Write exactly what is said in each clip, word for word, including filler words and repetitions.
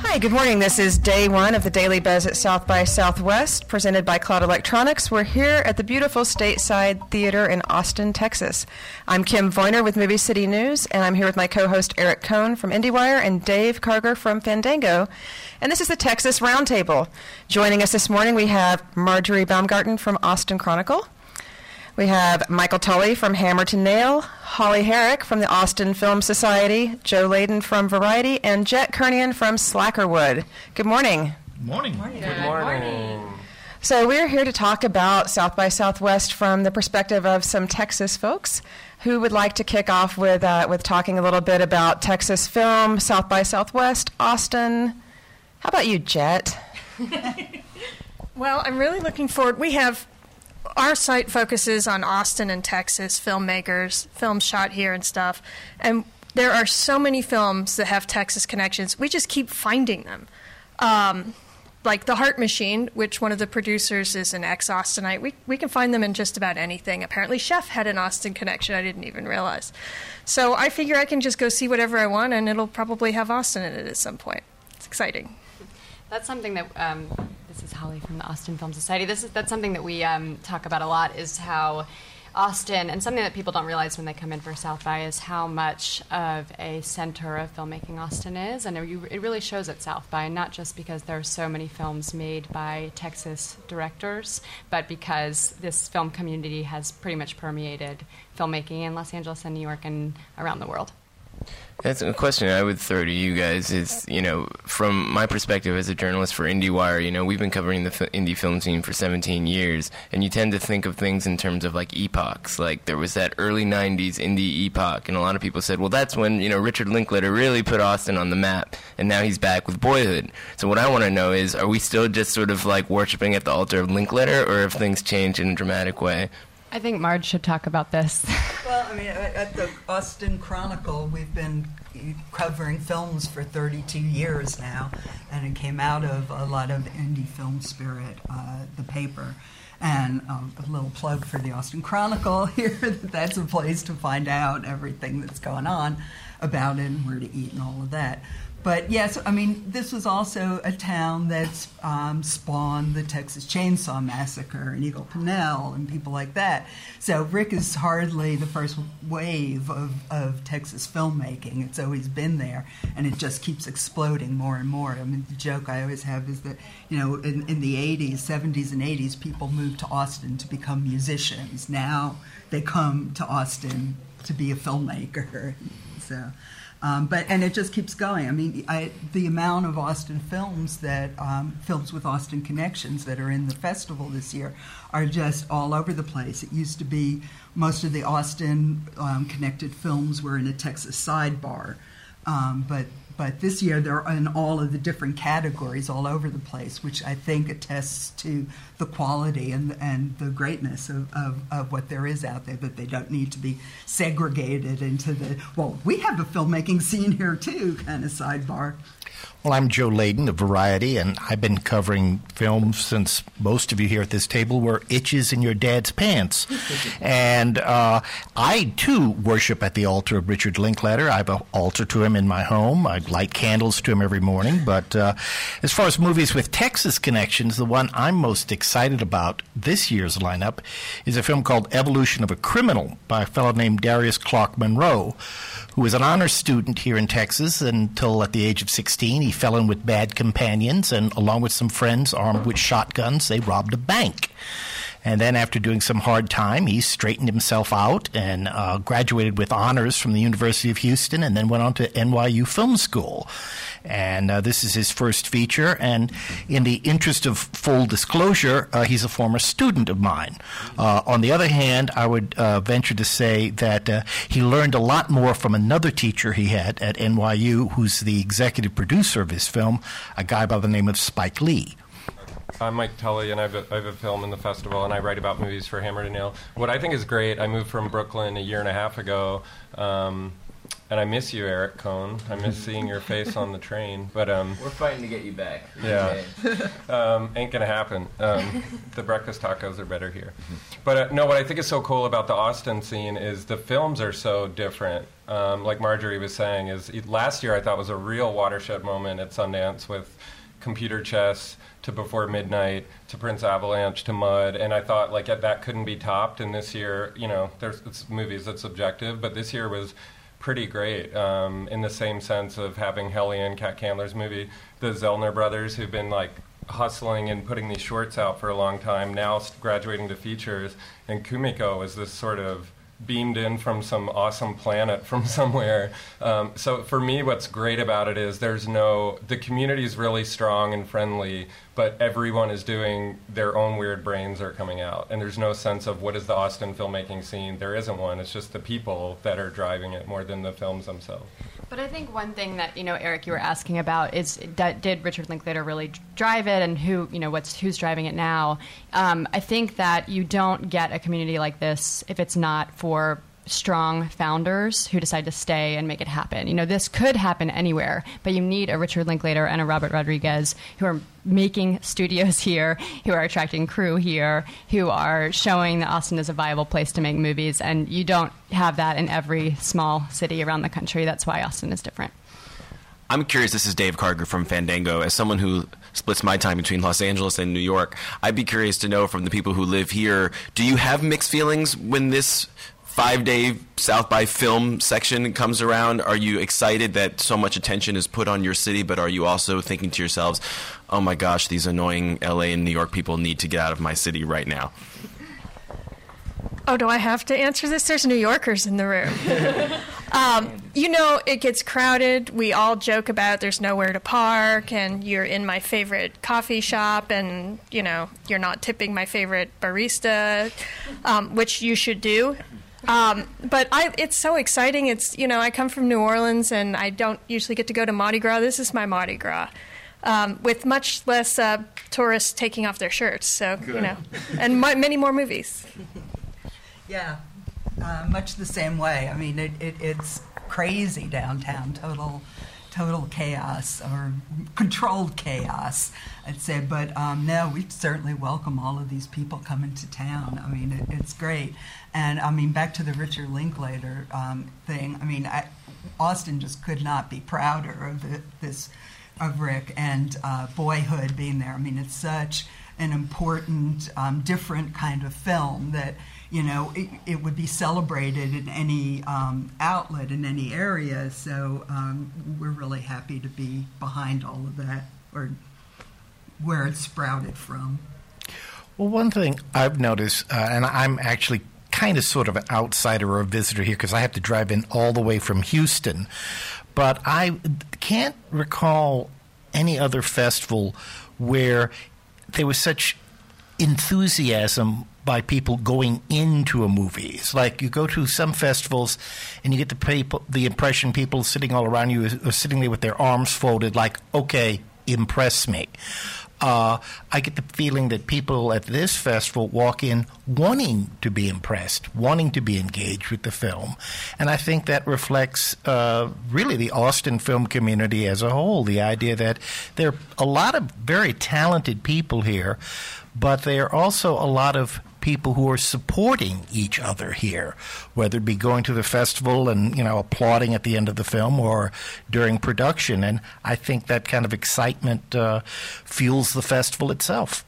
Hi, good morning. This is day one of the Daily Buzz at South by Southwest, presented by Cloud Electronics. We're here at the beautiful Stateside Theater in Austin, Texas. I'm Kim Voyner with Movie City News, and I'm here with my co-host Eric Cohn from IndieWire and Dave Karger from Fandango. And this is the Texas Roundtable. Joining us this morning, we have Marjorie Baumgarten from Austin Chronicle. We have Michael Tully from Hammer to Nail, Holly Herrick from the Austin Film Society, Joe Layden from Variety, and Jet Kernian from Slackerwood. Good morning. Good morning. Good morning. Good morning. So we're here to talk about South by Southwest from the perspective of some Texas folks. Who would like to kick off with uh, with talking a little bit about Texas film, South by Southwest, Austin? How about you, Jet? Well, I'm really looking forward. We have our site focuses on Austin and Texas filmmakers, films shot here and stuff. And there are so many films that have Texas connections. We just keep finding them. Um, like The Heart Machine, which one of the producers is an ex-Austinite. We, we can find them in just about anything. Apparently Chef had an Austin connection. I didn't even realize. So I figure I can just go see whatever I want, and it'll probably have Austin in it at some point. It's exciting. That's something that, um, this is Holly from the Austin Film Society. This is, that's something that we um, talk about a lot, is how Austin, and something that people don't realize when they come in for South by, is how much of a center of filmmaking Austin is. And it, it really shows at South by, not just because there are so many films made by Texas directors, but because this film community has pretty much permeated filmmaking in Los Angeles and New York and around the world. That's a question I would throw to you guys is, you know, from my perspective as a journalist for IndieWire, you know, we've been covering the f- indie film scene for seventeen years, and you tend to think of things in terms of, like, epochs. Like, there was that early nineties indie epoch, and a lot of people said, well, that's when, you know, Richard Linklater really put Austin on the map, and now he's back with Boyhood. So what I want to know is, are we still just sort of, like, worshiping at the altar of Linklater, or have things changed in a dramatic way? I think Marge should talk about this. Well, I mean, at the Austin Chronicle, we've been covering films for thirty-two years now, and it came out of a lot of indie film spirit, uh, the paper. And um, a little plug for the Austin Chronicle here, that's a place to find out everything that's going on about it and where to eat and all of that. But yes, I mean, this was also a town that's um, spawned the Texas Chainsaw Massacre and Eagle Pinnell and people like that. So Rick is hardly the first wave of, of Texas filmmaking. It's always been there, and it just keeps exploding more and more. I mean, the joke I always have is that, you know, in, in the eighties, seventies and eighties, people moved to Austin to become musicians. Now they come to Austin to be a filmmaker. So... Um, but and it just keeps going. I mean, I, the amount of Austin films that um, films with Austin connections that are in the festival this year are just all over the place. It used to be most of the Austin um, connected films were in a Texas sidebar, um, but but this year they're in all of the different categories all over the place, which I think attests to the quality and and the greatness of, of, of what there is out there, that they don't need to be segregated into the, well, we have a filmmaking scene here too, kind of sidebar. Well, I'm Joe Layden of Variety, and I've been covering films since most of you here at this table were itches in your dad's pants. And uh, I, too, worship at the altar of Richard Linklater. I have an altar to him in my home. I light candles to him every morning. But uh, as far as movies with Texas connections, the one I'm most excited about this year's lineup is a film called Evolution of a Criminal by a fellow named Darius Clark Monroe, who was an honors student here in Texas until at the age of sixteen. He fell in with bad companions, and along with some friends armed with shotguns, they robbed a bank. And then after doing some hard time, he straightened himself out and uh, graduated with honors from the University of Houston, and then went on to N Y U Film School. And uh, this is his first feature. And in the interest of full disclosure, uh, he's a former student of mine. Uh, on the other hand, I would uh, venture to say that uh, he learned a lot more from another teacher he had at N Y U, who's the executive producer of his film, a guy by the name of Spike Lee. I'm Mike Tully, and I have, a, I have a film in the festival, and I write about movies for Hammer to Nail. What I think is great, I moved from Brooklyn a year and a half ago, um, and I miss you, Eric Cohn. I miss seeing your face on the train. But um, we're fighting to get you back. Yeah, um, ain't gonna happen. Um, the breakfast tacos are better here. But uh, no, what I think is so cool about the Austin scene is the films are so different. Um, like Marjorie was saying, is last year I thought was a real watershed moment at Sundance with Computer Chess to Before Midnight to Prince Avalanche to Mud, and I thought like that couldn't be topped. And this year, you know, there's it's movies that's subjective, but this year was pretty great um, in the same sense of having Hellion, Kat Candler's movie, the Zellner brothers who've been like hustling and putting these shorts out for a long time, now graduating to features, and Kumiko is this sort of beamed in from some awesome planet from somewhere. Um, so for me, what's great about it is there's no, the community is really strong and friendly, but everyone is doing their own weird brains are coming out. And there's no sense of what is the Austin filmmaking scene. There isn't one. It's just the people that are driving it more than the films themselves. But I think one thing that, you know, Eric, you were asking about is that did Richard Linklater really drive it, and who, you know, what's who's driving it now? Um, I think that you don't get a community like this if it's not for strong founders who decide to stay and make it happen. You know, this could happen anywhere, but you need a Richard Linklater and a Robert Rodriguez who are making studios here, who are attracting crew here, who are showing that Austin is a viable place to make movies, and you don't have that in every small city around the country. That's why Austin is different. I'm curious, this is Dave Karger from Fandango. As someone who splits my time between Los Angeles and New York, I'd be curious to know from the people who live here, do you have mixed feelings when this five-day South by Film section comes around? Are you excited that so much attention is put on your city, but are you also thinking to yourselves, oh my gosh, these annoying L A and New York people need to get out of my city right now? Oh, do I have to answer this? There's New Yorkers in the room. um, you know, it gets crowded. We all joke about there's nowhere to park, and you're in my favorite coffee shop, and, you know, you're not tipping my favorite barista, um, which you should do. Um, but I, it's so exciting. It's, you know, I come from New Orleans, and I don't usually get to go to Mardi Gras. This is my Mardi Gras, um, with much less uh, tourists taking off their shirts. So, Good. you know, and m- many more movies. Yeah, uh, much the same way. I mean, it, it, it's crazy downtown, total, total chaos or controlled chaos, I'd say. But um, no, we certainly welcome all of these people coming to town. I mean, it, it's great. And I mean, back to the Richard Linklater um, thing. I mean, I, Austin just could not be prouder of the, this, of Rick and uh, Boyhood being there. I mean, it's such an important, um, different kind of film that, you know, it, it would be celebrated in any um, outlet in any area. So um, we're really happy to be behind all of that, or where it's sprouted from. Well, one thing I've noticed, uh, and I'm actually kind of sort of an outsider or a visitor here because I have to drive in all the way from Houston, but I can't recall any other festival where there was such enthusiasm by people going into a movie. It's like you go to some festivals and you get the people, the impression people sitting all around you are sitting there with their arms folded like, okay, impress me. Uh, I get the feeling that people at this festival walk in wanting to be impressed, wanting to be engaged with the film. And I think that reflects uh, really the Austin film community as a whole, the idea that there are a lot of very talented people here, but there are also a lot of people who are supporting each other here, whether it be going to the festival and, you know, applauding at the end of the film or during production. And I think that kind of excitement uh, fuels the festival itself.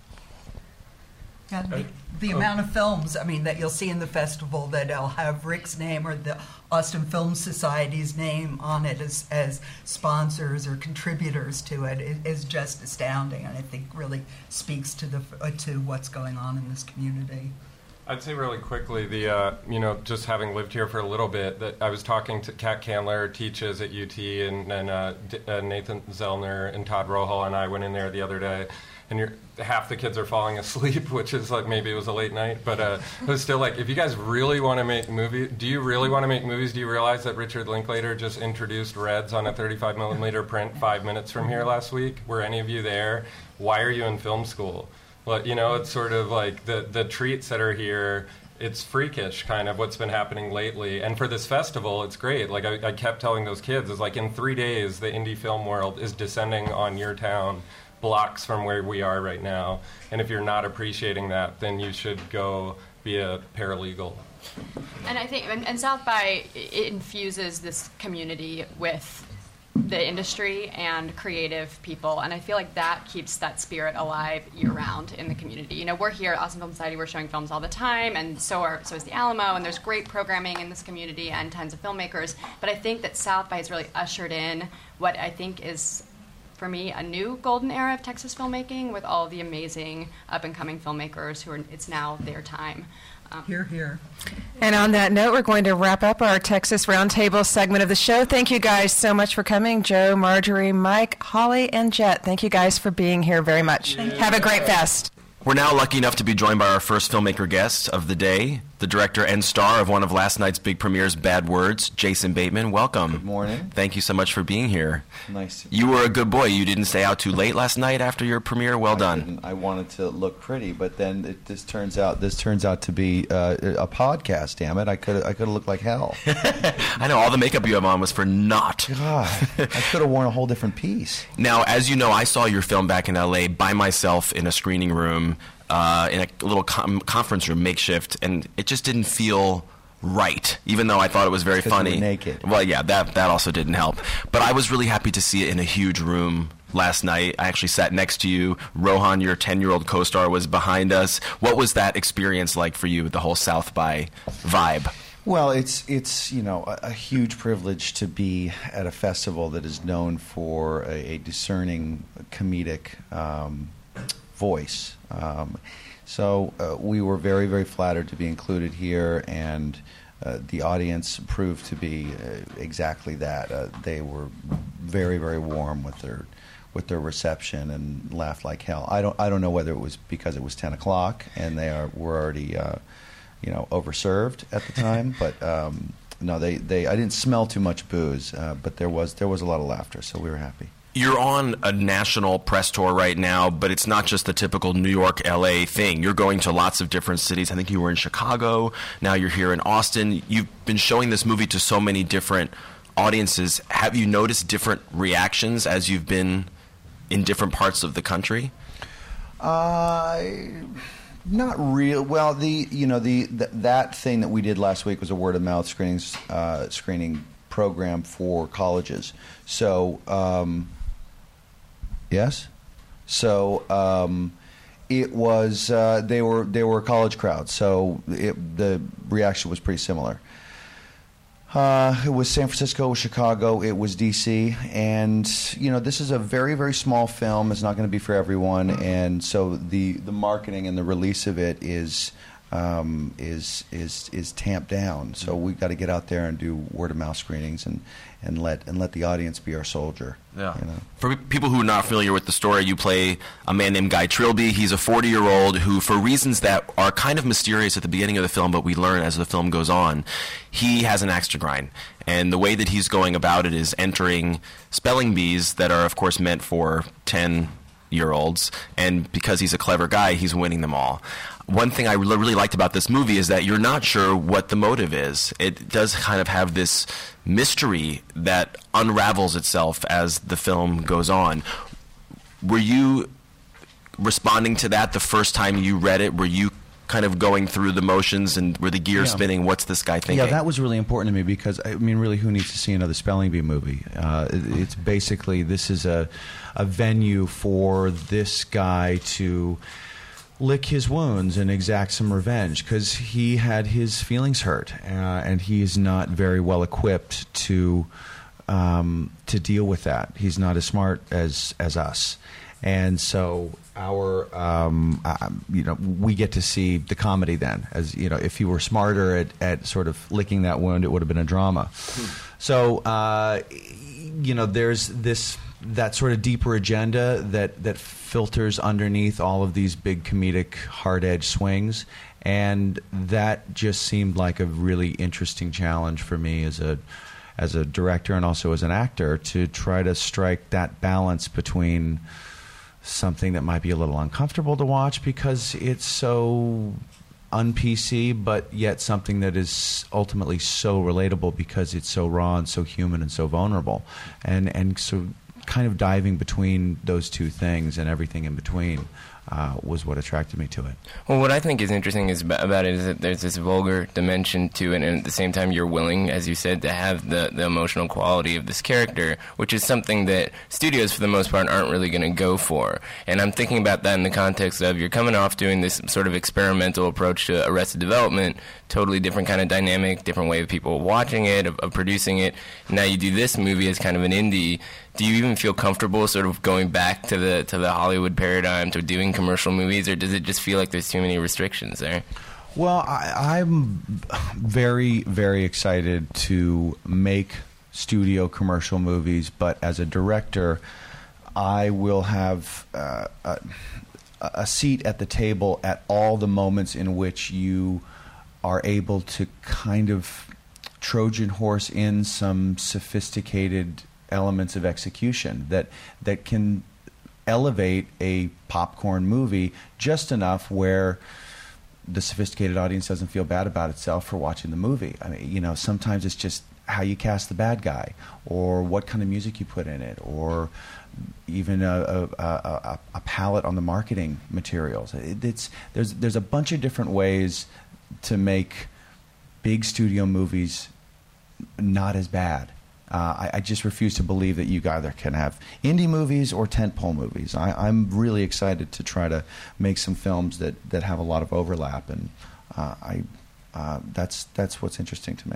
Yeah, the, the oh. amount of films, I mean, that you'll see in the festival that'll have Rick's name or the Austin Film Society's name on it as, as sponsors or contributors to it is, is just astounding, and I think really speaks to the uh, to what's going on in this community. I'd say really quickly, the uh, you know, just having lived here for a little bit, that I was talking to Kat Candler, teaches at U T, and, and uh, D- uh, Nathan Zellner and Todd Rohal and I went in there the other day. And you're, half the kids are falling asleep, which is like maybe it was a late night, but uh, it was still like, if you guys really want to make movies, do you really want to make movies? Do you realize that Richard Linklater just introduced Reds on a thirty-five millimeter print five minutes from here last week? Were any of you there? Why are you in film school? Well, you know, it's sort of like the, the treats that are here it's freakish, kind of what's been happening lately. And for this festival, it's great. Like I, I kept telling those kids, it's like in three days, the indie film world is descending on your town, blocks from where we are right now. And if you're not appreciating that, then you should go be a paralegal. And I think, and, and South by, it infuses this community with the industry and creative people, and I feel like that keeps that spirit alive year-round in the community. You know, we're here at Austin Film Society, we're showing films all the time, and so are so is the Alamo, and there's great programming in this community and tons of filmmakers, but I think that South by has really ushered in what I think is, for me, a new golden era of Texas filmmaking with all the amazing up-and-coming filmmakers who are, it's now their time. Um, Hear, hear. And on that note, we're going to wrap up our Texas Roundtable segment of the show. Thank you guys so much for coming. Joe, Marjorie, Mike, Holly, and Jet. Thank you guys for being here very much. Have a great fest. We're now lucky enough to be joined by our first filmmaker guest of the day, the director and star of one of last night's big premieres, Bad Words, Jason Bateman. Welcome. Good morning. Thank you so much for being here. Nice. You were a good boy. You didn't stay out too late last night after your premiere. Well I done. didn't. I wanted to look pretty, but then it, this turns out this turns out to be uh, a podcast. Damn it! I could I could have looked like hell. I know all the makeup you have on was for naught. God, I could have worn a whole different piece. Now, as you know, I saw your film back in L A by myself in a screening room. Uh, in a little com- conference room, makeshift, and it just didn't feel right, even though I thought it was very funny. You were naked. Well, yeah, that that also didn't help. But I was really happy to see it in a huge room last night. I actually sat next to you. Rohan, your ten-year-old co-star, was behind us. What was that experience like for you, the whole South by vibe? Well, it's it's you know a, a huge privilege to be at a festival that is known for a, a discerning comedic um, voice. Um, so uh, we were very, very flattered to be included here, and uh, the audience proved to be uh, exactly that. Uh, they were very, very warm with their with their reception and laughed like hell. I don't I don't know whether it was because it was ten o'clock and they are were already uh, you know overserved at the time, but. Um, no, they, they I didn't smell too much booze, uh, but there was there was a lot of laughter, so we were happy. You're on a national press tour right now, but it's not just the typical New York, L A thing. You're going to lots of different cities. I think you were in Chicago. Now you're here in Austin. You've been showing this movie to so many different audiences. Have you noticed different reactions as you've been in different parts of the country? Uh, not real. Well, the you know the, the that thing that we did last week was a word of mouth screenings uh, screening program for colleges. So. Um, Yes, so um, it was. Uh, they were they were a college crowd, so it, the reaction was pretty similar. Uh, it was San Francisco, it was Chicago, it was D C, and you know this is a very very small film. It's not going to be for everyone, and so the the marketing and the release of it is. Um, is is is tamped down. So we've got to get out there and do word of mouth screenings and, and let and let the audience be our soldier. Yeah. You know? For people who are not familiar with the story, you play a man named Guy Trilby. He's a forty-year-old who, for reasons that are kind of mysterious at the beginning of the film, but we learn as the film goes on, he has an axe to grind. And the way that he's going about it is entering spelling bees that are, of course, meant for ten-year-olds. And because he's a clever guy, he's winning them all. One thing I really liked about this movie is that you're not sure what the motive is. It does kind of have this mystery that unravels itself as the film goes on. Were you responding to that the first time you read it? Were you kind of going through the motions and were the gears Yeah. spinning? What's this guy thinking? Yeah, that was really important to me because, I mean, really, who needs to see another spelling bee movie? Uh, it, it's basically, this is a, a venue for this guy to lick his wounds and exact some revenge because he had his feelings hurt uh, and he is not very well equipped to um, to deal with that. He's not as smart as as us, and so our um, uh, you know we get to see the comedy then. As you know, if he were smarter at, at sort of licking that wound, it would have been a drama. Hmm. So uh, you know, there's this. that sort of deeper agenda that, that filters underneath all of these big comedic hard-edge swings, and that just seemed like a really interesting challenge for me as a as a director and also as an actor to try to strike that balance between something that might be a little uncomfortable to watch because it's so un-P C, but yet something that is ultimately so relatable because it's so raw and so human and so vulnerable. And, and so kind of diving between those two things and everything in between uh, was what attracted me to it. Well, what I think is interesting is about, about it is that there's this vulgar dimension to it, and at the same time you're willing, as you said, to have the, the emotional quality of this character, which is something that studios, for the most part, aren't really going to go for. And I'm thinking about that in the context of you're coming off doing this sort of experimental approach to Arrested Development, totally different kind of dynamic, different way of people watching it, of, of producing it. Now you do this movie as kind of an indie. Do you even feel comfortable sort of going back to the to the Hollywood paradigm, to doing commercial movies, or does it just feel like there's too many restrictions there? Well, I, I'm very, very excited to make studio commercial movies, but as a director, I will have uh, a, a seat at the table at all the moments in which you are able to kind of Trojan horse in some sophisticated elements of execution that that can elevate a popcorn movie just enough where the sophisticated audience doesn't feel bad about itself for watching the movie. I mean, you know, sometimes it's just how you cast the bad guy, or what kind of music you put in it, or even a, a, a, a palette on the marketing materials. It, it's there's there's a bunch of different ways to make big studio movies not as bad. Uh, I, I just refuse to believe that you either can have indie movies or tentpole movies. I, I'm really excited to try to make some films that, that have a lot of overlap, and uh, I uh, that's that's what's interesting to me.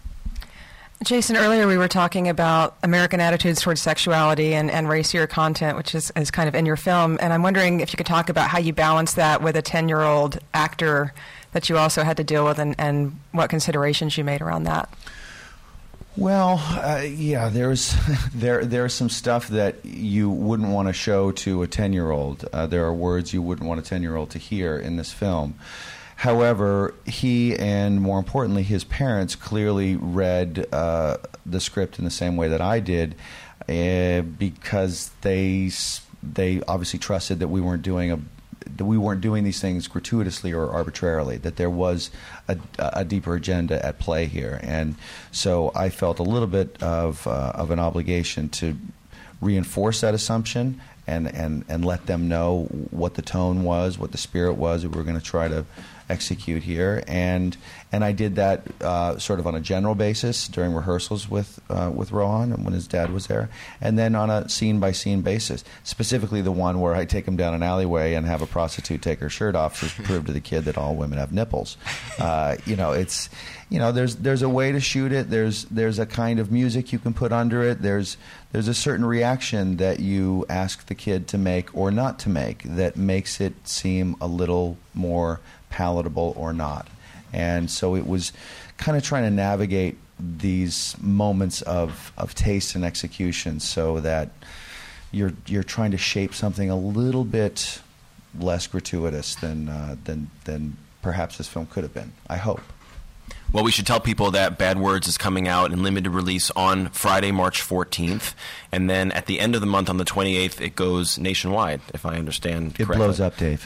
Jason, earlier we were talking about American attitudes towards sexuality and, and racier content, which is, is kind of in your film, and I'm wondering if you could talk about how you balance that with a ten-year-old actor that you also had to deal with, and, and what considerations you made around that. Well, uh, yeah, there's there there's some stuff that you wouldn't want to show to a ten-year-old. Uh, there are words you wouldn't want a ten-year-old to hear in this film. However, he and, more importantly, his parents clearly read uh, the script in the same way that I did, uh, because they they obviously trusted that we weren't doing a that we weren't doing these things gratuitously or arbitrarily, that there was a, a deeper agenda at play here. And so I felt a little bit of uh, of an obligation to reinforce that assumption and, and, and let them know what the tone was, what the spirit was that we were going to try to execute here. And and I did that uh, sort of on a general basis during rehearsals with uh, with Rohan and when his dad was there, and then on a scene by scene basis. Specifically, the one where I take him down an alleyway and have a prostitute take her shirt off to prove to the kid that all women have nipples. Uh, you know, it's you know there's there's a way to shoot it. There's there's a kind of music you can put under it. There's there's a certain reaction that you ask the kid to make or not to make that makes it seem a little more palatable or not. And so it was kind of trying to navigate these moments of, of taste and execution so that you're you're trying to shape something a little bit less gratuitous than uh, than than perhaps this film could have been. I hope. Well, we should tell people that Bad Words is coming out in limited release on Friday, March fourteenth, and then at the end of the month on the twenty-eighth, it goes nationwide, if I understand it correctly. It blows up, Dave.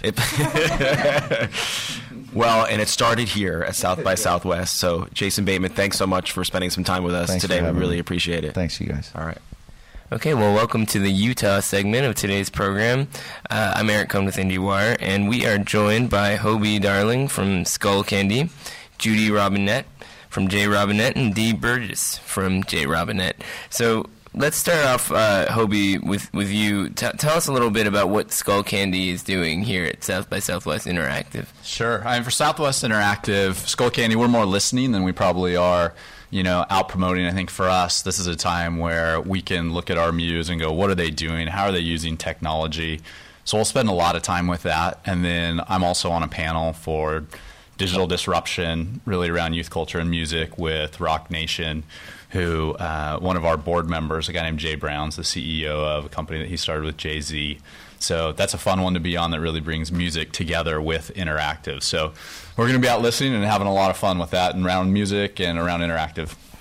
It well, and it started here at South by Southwest. So, Jason Bateman, thanks so much for spending some time with us thanks today. We really me. appreciate it. Thanks, you guys. All right. Okay, well, welcome to the Utah segment of today's program. Uh, I'm Eric Cohn with IndieWire, and we are joined by Hobie Darling from Skull Candy, Judy Robinette from J. Robinette, and Dee Burgess from J. Robinette. So let's start off, uh, Hobie, with, with you. T- tell us a little bit about what Skull Candy is doing here at South by Southwest Interactive. Sure. I mean, for Southwest Interactive, Skull Candy, we're more listening than we probably are, you know, out promoting. I think for us, this is a time where we can look at our muse and go, what are they doing? How are they using technology? So we'll spend a lot of time with that. And then I'm also on a panel for digital disruption, really around youth culture and music, with Rock Nation, who uh, one of our board members, a guy named Jay Brown's the C E O of a company that he started with Jay-Z. So that's a fun one to be on that really brings music together with interactive. So we're going to be out listening and having a lot of fun with that and around music and around interactive.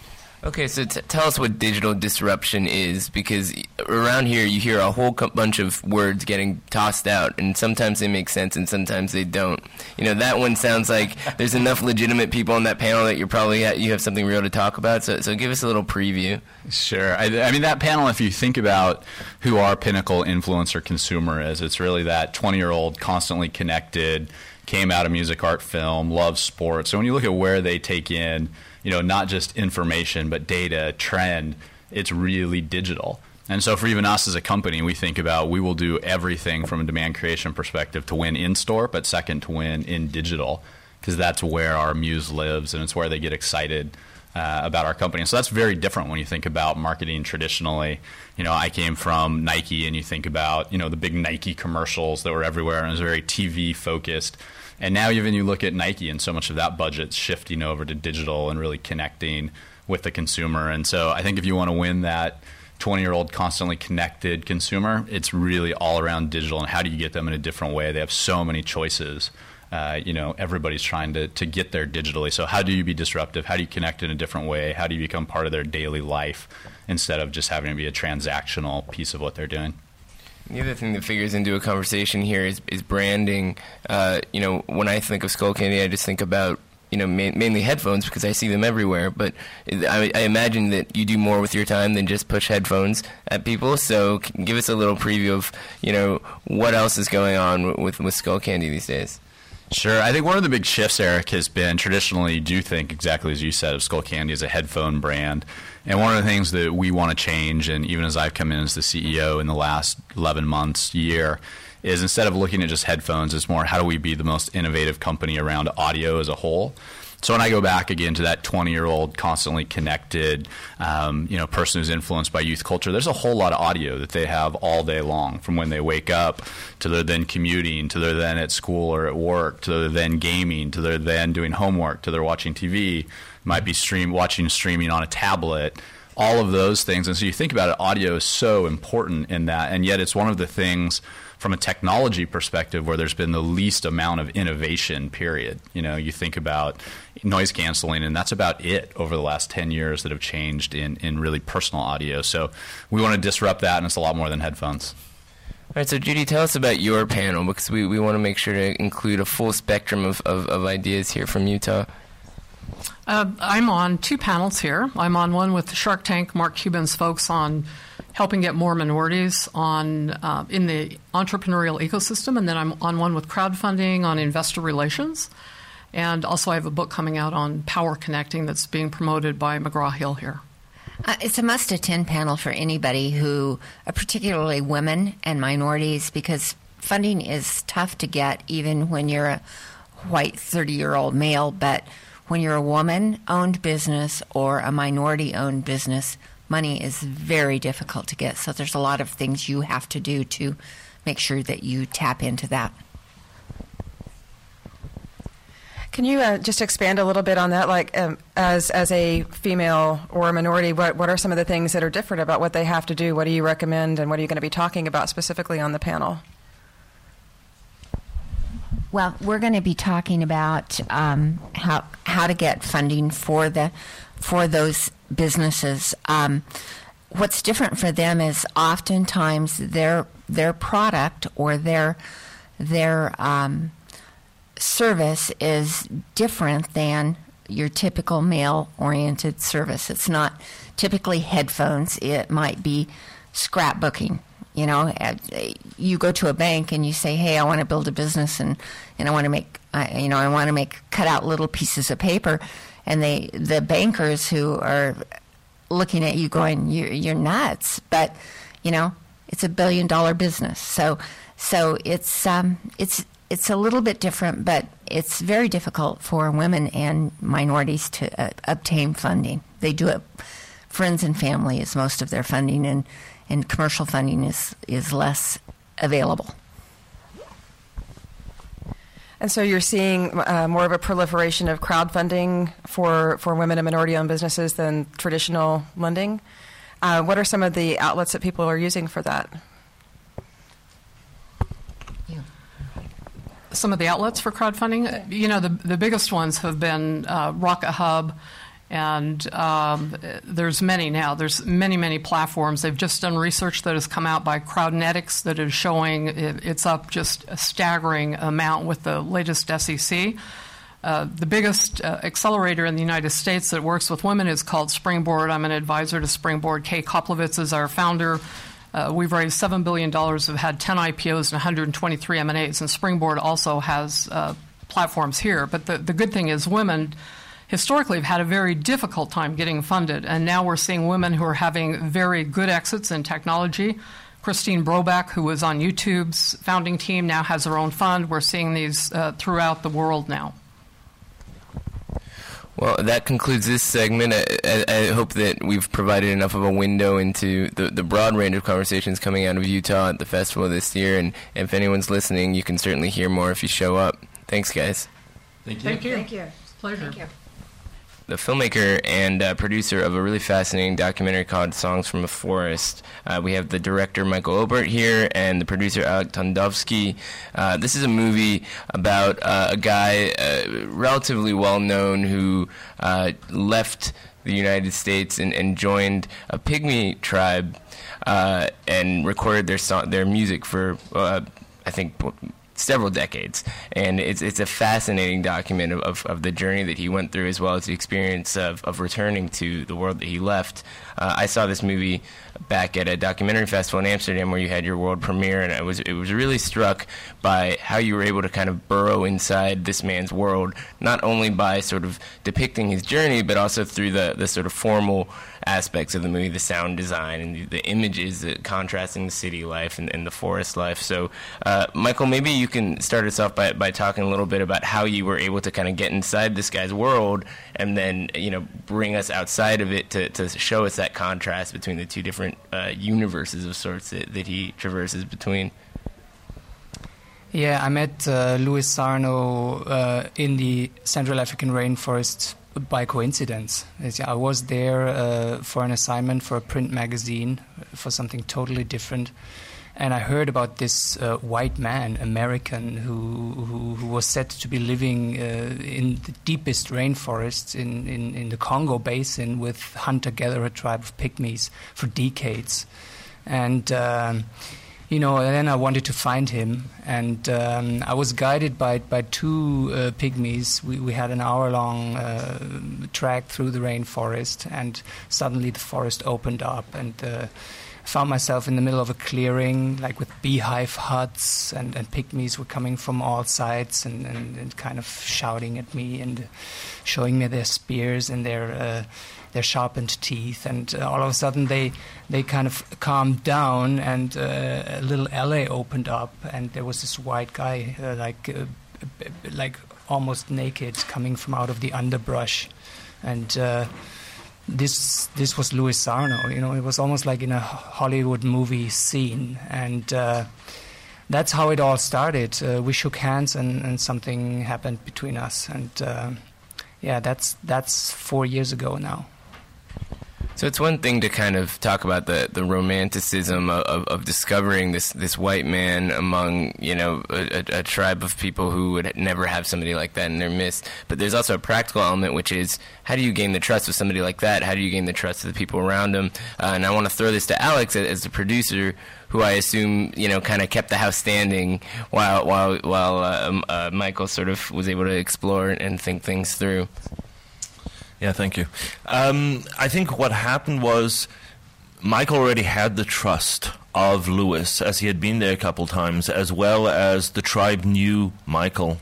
Okay, so t- tell us what digital disruption is, because around here you hear a whole co- bunch of words getting tossed out, and sometimes they make sense and sometimes they don't. You know, that one sounds like there's enough legitimate people on that panel that you're probably at, you have something real to talk about. So, so give us a little preview. Sure. I, I mean, that panel, if you think about who our pinnacle influencer consumer is, it's really that twenty-year-old constantly connected, came out of music, art, film, loves sports. So when you look at where they take in, you know, not just information, but data, trend, it's really digital. And so for even us as a company, we think about we will do everything from a demand creation perspective to win in-store, but second to win in digital, because that's where our muse lives and it's where they get excited uh, about our company. So that's very different when you think about marketing traditionally. You know, I came from Nike, and you think about, you know, the big Nike commercials that were everywhere, and it was very T V focused. And now even you look at Nike, and so much of that budget's shifting over to digital and really connecting with the consumer. And so I think if you want to win that twenty-year-old constantly connected consumer, it's really all around digital. And how do you get them in a different way? They have so many choices. Uh, you know, everybody's trying to, to get there digitally. So how do you be disruptive? How do you connect in a different way? How do you become part of their daily life instead of just having to be a transactional piece of what they're doing? The other thing that figures into a conversation here is, is branding. Uh, you know, when I think of Skullcandy, I just think about, you know, ma- mainly headphones because I see them everywhere. But I, I imagine that you do more with your time than just push headphones at people. So give us a little preview of, you know, what else is going on with, with Skullcandy these days. Sure. I think one of the big shifts, Eric, has been traditionally you do think, exactly as you said, of Skullcandy as a headphone brand. And one of the things that we want to change, and even as I've come in as the C E O in the last eleven months, year, is instead of looking at just headphones, it's more how do we be the most innovative company around audio as a whole. So when I go back again to that twenty-year-old constantly connected, um, you know, person who's influenced by youth culture, there's a whole lot of audio that they have all day long, from when they wake up to their then commuting, to their then at school or at work, to their then gaming, to their then doing homework, to their watching T V, might be stream watching streaming on a tablet, all of those things. And so you think about it, audio is so important in that, and yet it's one of the things from a technology perspective where there's been the least amount of innovation, period. You know, you think about noise canceling, and that's about it over the last ten years that have changed in, in really personal audio. So we want to disrupt that, and it's a lot more than headphones. All right, so Judy, tell us about your panel, because we, we want to make sure to include a full spectrum of, of, of ideas here from Utah. Uh, I'm on two panels here. I'm on one with Shark Tank, Mark Cuban's folks on helping get more minorities on uh, in the entrepreneurial ecosystem, and then I'm on one with crowdfunding on investor relations. And also I have a book coming out on power connecting that's being promoted by McGraw-Hill here. Uh, it's a must-attend panel for anybody who, uh, particularly women and minorities, because funding is tough to get even when you're a white thirty-year-old male, but when you're a woman-owned business or a minority-owned business, money is very difficult to get. So there's a lot of things you have to do to make sure that you tap into that. Can you uh, just expand a little bit on that? Like, um, as as a female or a minority, what what are some of the things that are different about what they have to do? What do you recommend, and what are you going to be talking about specifically on the panel? Well, we're going to be talking about um, how how to get funding for the for those businesses. Um, what's different for them is oftentimes their their product or their their um, service is different than your typical male-oriented service. It's not typically headphones. It might be scrapbooking. You know, you go to a bank and you say, "Hey, I want to build a business, and, and I want to make, I, you know, I want to make cut out little pieces of paper," and they, the bankers who are looking at you, going, "You're, you're nuts," but you know, it's a billion dollar business, so so it's um, it's it's a little bit different, but it's very difficult for women and minorities to uh, obtain funding. They do it. Friends and family is most of their funding, and. and commercial funding is, is less available. And so you're seeing uh, more of a proliferation of crowdfunding for, for women and minority-owned businesses than traditional lending. Uh, what are some of the outlets that people are using for that? Some of the outlets for crowdfunding, you know, the, the biggest ones have been uh, Rocket Hub And um, there's many now. There's many, many platforms. They've just done research that has come out by Crowdnetics that is showing it, it's up just a staggering amount with the latest S E C. Uh, the biggest uh, accelerator in the United States that works with women is called Springboard. I'm an advisor to Springboard. Kay Koplowitz is our founder. Uh, we've raised seven billion dollars, have had ten I P Os and one hundred twenty-three M and As, and Springboard also has uh, platforms here. But the, the good thing is women historically have had a very difficult time getting funded, and now we're seeing women who are having very good exits in technology. Christine Brobeck, who was on YouTube's founding team, now has her own fund. We're seeing these uh, throughout the world now. Well, that concludes this segment. I, I, I hope that we've provided enough of a window into the, the broad range of conversations coming out of Utah at the festival this year. And if anyone's listening, you can certainly hear more if you show up. Thanks, guys. Thank you. Thank you. Thank you. It's a pleasure. Thank you. The filmmaker and uh, producer of a really fascinating documentary called Songs from a Forest. Uh, we have the director Michael Obert here and the producer Alec Tondowski. Uh, this is a movie about uh, a guy uh, relatively well known who uh, left the United States and, and joined a pygmy tribe uh, and recorded their song, their music for uh, I think several decades, and it's it's a fascinating document of, of, of the journey that he went through, as well as the experience of, of returning to the world that he left. Uh, I saw this movie back at a documentary festival in Amsterdam where you had your world premiere, and I was it was really struck by how you were able to kind of burrow inside this man's world, not only by sort of depicting his journey, but also through the, the sort of formal aspects of the movie, the sound design and the, the images, the contrasting the city life and, and the forest life. So, uh, Michael, maybe you can start us off by, by talking a little bit about how you were able to kind of get inside this guy's world and then, you know, bring us outside of it to, to show us that contrast between the two different uh, universes of sorts that, that he traverses between. Yeah, I met uh, Louis Sarno uh, in the Central African rainforest by coincidence. I was there uh, for an assignment for a print magazine for something totally different, and I heard about this uh, white man, American, who, who who was said to be living uh, in the deepest rainforests in, in, in the Congo Basin with hunter-gatherer tribe of pygmies for decades, and. Um, You know, and then I wanted to find him, and um, I was guided by by two uh, pygmies. We we had an hour-long uh, trek through the rainforest, and suddenly the forest opened up, and uh, I found myself in the middle of a clearing, like with beehive huts, and, and pygmies were coming from all sides and, and, and kind of shouting at me and showing me their spears and their uh, their sharpened teeth, and uh, all of a sudden they they kind of calmed down, and uh, a little alley opened up, and there was this white guy, uh, like uh, like almost naked, coming from out of the underbrush, and uh, this this was Louis Sarno. You know, it was almost like in a Hollywood movie scene, and uh, that's how it all started. Uh, we shook hands, and, and something happened between us, and uh, yeah, that's that's four years ago now. So it's one thing to kind of talk about the, the romanticism of, of, of discovering this, this white man among, you know, a, a tribe of people who would never have somebody like that in their midst. But there's also a practical element, which is how do you gain the trust of somebody like that? How do you gain the trust of the people around him? Uh, and I want to throw this to Alex as the producer, who I assume, you know, kind of kept the house standing while while while uh, uh, Michael sort of was able to explore and think things through. Yeah, thank you. Um, I think what happened was Michael already had the trust of Louis, as he had been there a couple times, as well as the tribe knew Michael.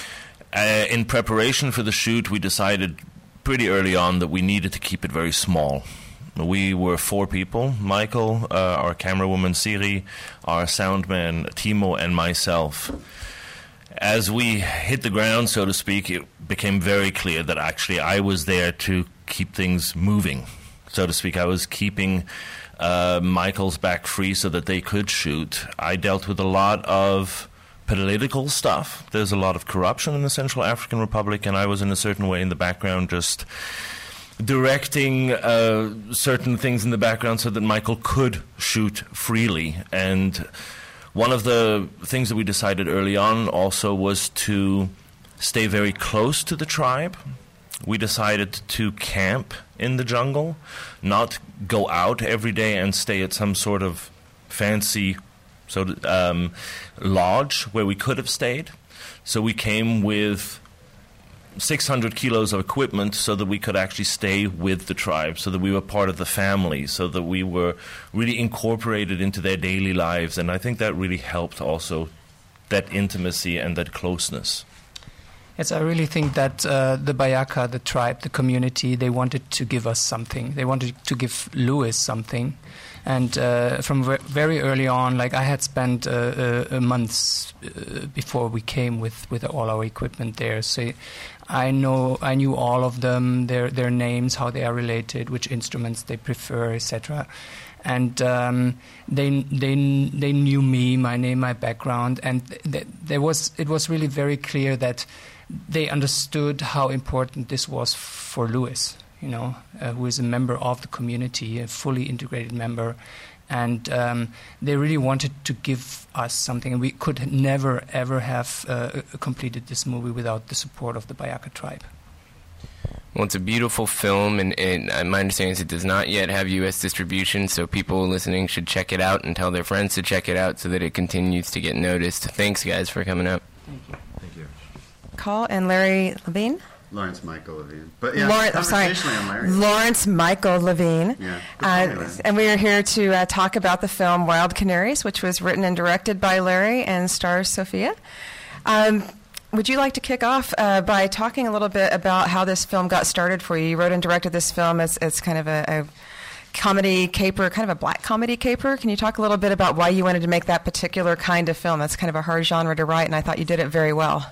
Uh, in preparation for the shoot, we decided pretty early on that we needed to keep it very small. We were four people, Michael, uh, our camerawoman Siri, our soundman Timo, and myself. As we hit the ground, so to speak, it became very clear that actually I was there to keep things moving, so to speak. I was keeping uh, Michael's back free so that they could shoot. I dealt with a lot of political stuff. There's a lot of corruption in the Central African Republic, and I was in a certain way in the background just directing uh, certain things in the background so that Michael could shoot freely. And one of the things that we decided early on also was to stay very close to the tribe. we decided to camp in the jungle, not go out every day and stay at some sort of fancy so um, lodge where we could have stayed. So we came with six hundred kilos of equipment so that we could actually stay with the tribe, so that we were part of the family, so that we were really incorporated into their daily lives. And I think that really helped also, that intimacy and that closeness. Yes, I really think that uh, the Bayaka, the tribe, the community, they wanted to give us something. They wanted to give Louis something. And uh, from ve- very early on, like I had spent uh, uh, months uh, before we came with, with all our equipment there. So I know I knew all of them, their their names, how they are related, which instruments they prefer, et cetera. And um, they they they knew me, my name, my background, and th- there was it was really very clear that they understood how important this was for Louis, you know, uh, who is a member of the community, a fully integrated member. And um, they really wanted to give us something. And we could never, ever have uh, completed this movie without the support of the Bayaka tribe. Well, it's a beautiful film, and, and uh, my understanding is it does not yet have U S distribution, so people listening should check it out and tell their friends to check it out so that it continues to get noticed. Thanks, guys, for coming up. Thank you. Thank you. Call and Larry Levine. Lawrence Michael Levine. But yeah, Lawrence, I'm sorry, I'm Larry. Lawrence Michael Levine. Yeah. Uh, and we are here to uh, talk about the film Wild Canaries, which was written and directed by Larry and stars Sophia. Um, would you like to kick off uh, by talking a little bit about how this film got started for you? You wrote and directed this film as, as kind of a, a comedy caper, kind of a black comedy caper. Can you talk a little bit about why you wanted to make that particular kind of film? That's kind of a hard genre to write, and I thought you did it very well.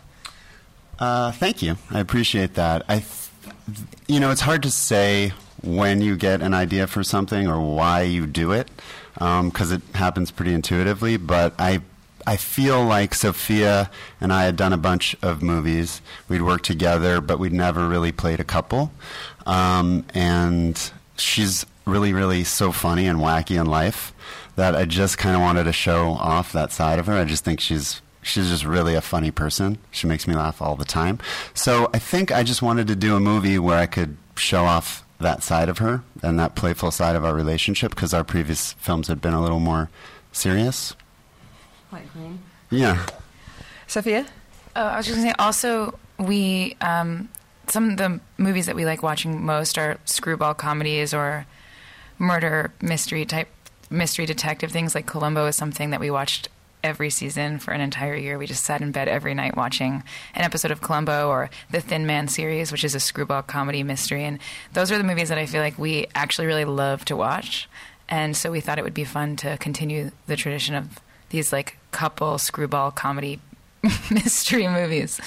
Uh, thank you. I appreciate that. I, th- you know, it's hard to say when you get an idea for something or why you do it, because um, it happens pretty intuitively. But I, I feel like Sophia and I had done a bunch of movies. We'd worked together, but we'd never really played a couple. Um, and she's really, really so funny and wacky in life that I just kind of wanted to show off that side of her. I just think she's She's just really a funny person. She makes me laugh all the time. So I think I just wanted to do a movie where I could show off that side of her and that playful side of our relationship, because our previous films had been a little more serious. Like green. Yeah. Sophia? Oh, I was just going to say, also, we, um, some of the movies that we like watching most are screwball comedies or murder mystery type, mystery detective things. Like Columbo is something that we watched every season for an entire year. We just sat in bed every night watching an episode of Columbo, or the Thin Man series, which is a screwball comedy mystery. And those are the movies that I feel like we actually really love to watch. And so we thought it would be fun to continue the tradition of these like couple screwball comedy mystery movies.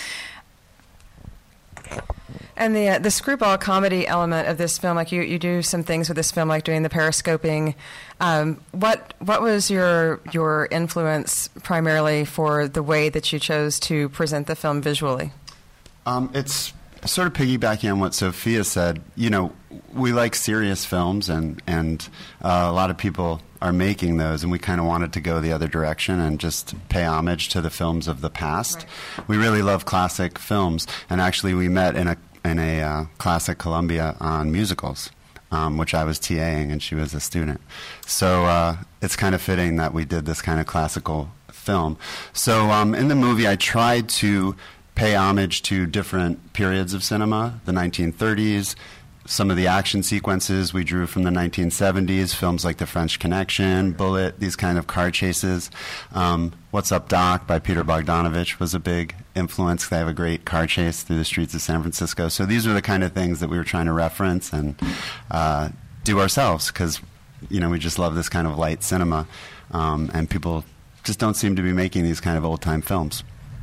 And the uh, the screwball comedy element of this film, like you, you do some things with this film, like doing the periscoping. Um, what what was your your influence primarily for the way that you chose to present the film visually? Um, it's sort of piggybacking on what Sophia said. You know, we like serious films, and and uh, a lot of people are making those, and we kind of wanted to go the other direction and just pay homage to the films of the past. Right. We really love classic films, and actually we met in a in a uh, class at Columbia on musicals, um, which I was TAing and she was a student. So uh, it's kind of fitting that we did this kind of classical film. So um, in the movie, I tried to pay homage to different periods of cinema, the nineteen thirties, some of the action sequences we drew from the nineteen seventies, films like The French Connection, Bullet, these kind of car chases. Um, What's Up, Doc by Peter Bogdanovich was a big influence. They have a great car chase through the streets of San Francisco. So these are the kind of things that we were trying to reference and uh, do ourselves, because, you know, we just love this kind of light cinema, um, and people just don't seem to be making these kind of old-time films.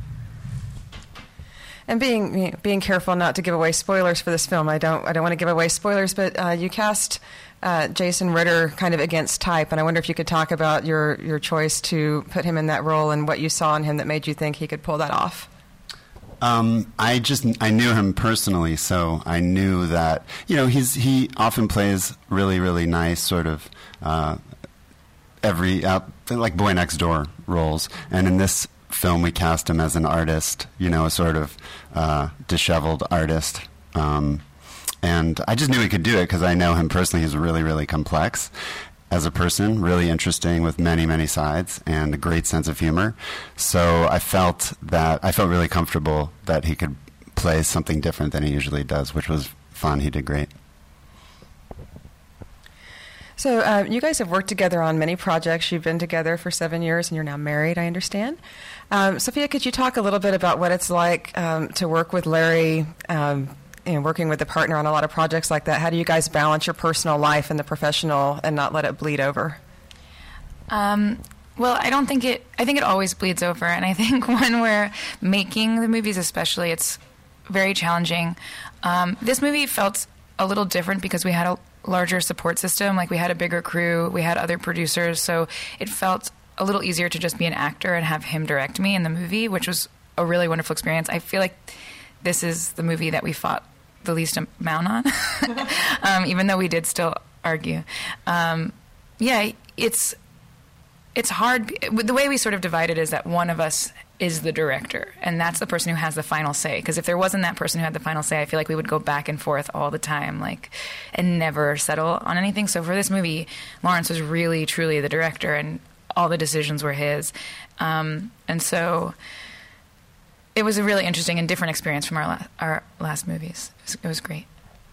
And being you know, being careful not to give away spoilers for this film, I don't I don't want to give away spoilers, but uh, you cast uh, Jason Ritter kind of against type, and I wonder if you could talk about your, your choice to put him in that role and what you saw in him that made you think he could pull that off. Um, I just I knew him personally, so I knew that you know he's he often plays really really nice sort of uh, every uh, like boy next door roles, and in this film we cast him as an artist, you know, a sort of uh, disheveled artist, um, and I just knew he could do it because I know him personally. He's really, really complex as a person, really interesting with many, many sides, and a great sense of humor. So I felt that I felt really comfortable that he could play something different than he usually does, which was fun. He did great. So uh, you guys have worked together on many projects. You've been together for seven years, and you're now married, I understand. Um, Sophia, could you talk a little bit about what it's like um, to work with Larry, um, you know, working with a partner on a lot of projects like that? How do you guys balance your personal life and the professional and not let it bleed over? Um, well, I don't think it, I think it always bleeds over. And I think when we're making the movies especially, it's very challenging. Um, this movie felt a little different because we had a larger support system. Like, we had a bigger crew, we had other producers, so it felt a little easier to just be an actor and have him direct me in the movie, which was a really wonderful experience. I feel like this is the movie that we fought the least amount on, um, even though we did still argue. Um, yeah, it's it's hard. The way we sort of divide it is that one of us is the director, and that's the person who has the final say. Because if there wasn't that person who had the final say, I feel like we would go back and forth all the time, like, and never settle on anything. So for this movie, Lawrence was really, truly the director, and all the decisions were his. Um, and so it was a really interesting and different experience from our la- our last movies. It was, it was great.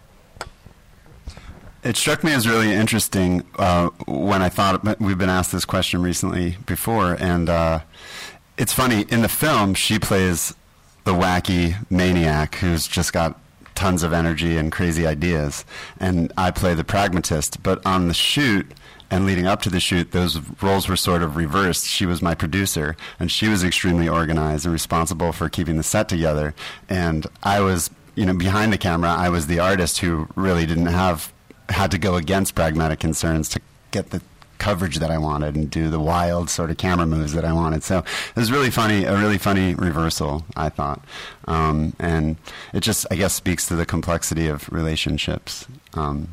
It struck me as really interesting uh, when I thought, we've been asked this question recently before, and uh, it's funny, in the film, she plays the wacky maniac who's just got tons of energy and crazy ideas, and I play the pragmatist. But on the shoot, and leading up to the shoot, those roles were sort of reversed. She was my producer, and she was extremely organized and responsible for keeping the set together. And I was, you know, behind the camera, I was the artist who really didn't have, had to go against pragmatic concerns to get the coverage that I wanted and do the wild sort of camera moves that I wanted. So it was really funny, a really funny reversal, I thought. Um, and it just, I guess, speaks to the complexity of relationships. Um,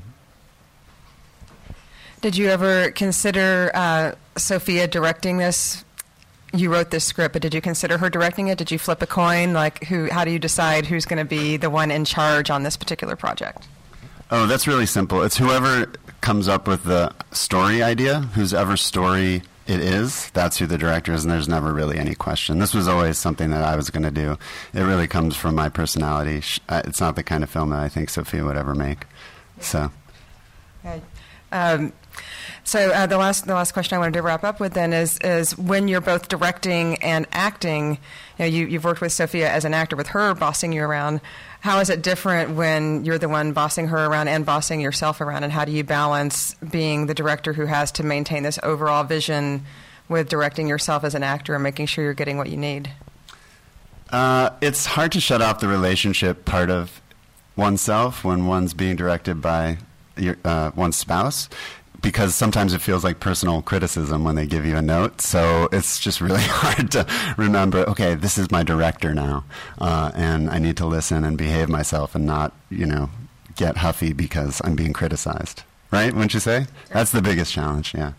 Did you ever consider uh, Sophia directing this? You wrote this script, but did you consider her directing it? Did you flip a coin? Like, who? How do you decide who's going to be the one in charge on this particular project? Oh, that's really simple. It's whoever comes up with the story idea, whose ever story it is, that's who the director is, and there's never really any question. This was always something that I was going to do. It really comes from my personality. It's not the kind of film that I think Sophia would ever make. So. Okay. Um, so uh, the last the last question I wanted to wrap up with then is is when you're both directing and acting, you know, you, you've worked with Sophia as an actor with her bossing you around. How is it different when you're the one bossing her around and bossing yourself around, and how do you balance being the director who has to maintain this overall vision with directing yourself as an actor and making sure you're getting what you need? Uh, it's hard to shut off the relationship part of oneself when one's being directed by your, uh, one's spouse, because sometimes it feels like personal criticism when they give you a note. So it's just really hard to remember, okay, this is my director now, uh, and I need to listen and behave myself and not, you know, get huffy because I'm being criticized. Right? Wouldn't you say? That's the biggest challenge, yeah.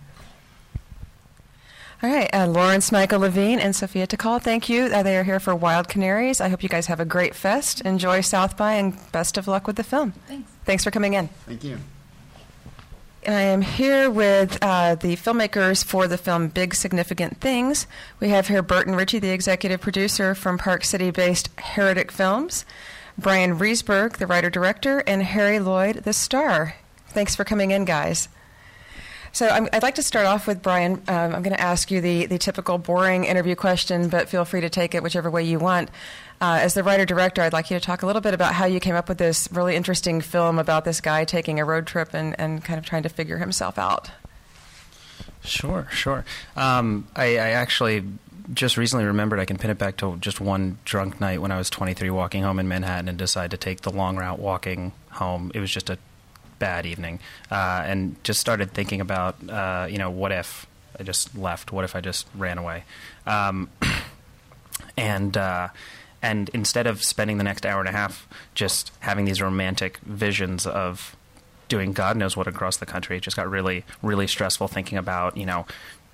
All right, uh, Lawrence Michael Levine and Sophia Takal, thank you. Uh, they are here for Wild Canaries. I hope you guys have a great fest. Enjoy South by, and best of luck with the film. Thanks. Thanks for coming in. Thank you. And I am here with uh, the filmmakers for the film Big Significant Things. We have here Burton Ritchie, the executive producer from Park City-based Heretic Films, Brian Riesberg, the writer-director, and Harry Lloyd, the star. Thanks for coming in, guys. So I'm, I'd like to start off with Brian. Um, I'm going to ask you the, the typical boring interview question, but feel free to take it whichever way you want. Uh, as the writer-director, I'd like you to talk a little bit about how you came up with this really interesting film about this guy taking a road trip and, and kind of trying to figure himself out. Sure, sure. Um, I, I actually just recently remembered, I can pin it back to just one drunk night when I was twenty-three walking home in Manhattan and decided to take the long route walking home. It was just a bad evening, uh, and just started thinking about, uh, you know, what if I just left? What if I just ran away? Um, and uh, and instead of spending the next hour and a half just having these romantic visions of doing God knows what across the country, it just got really, really stressful thinking about, you know,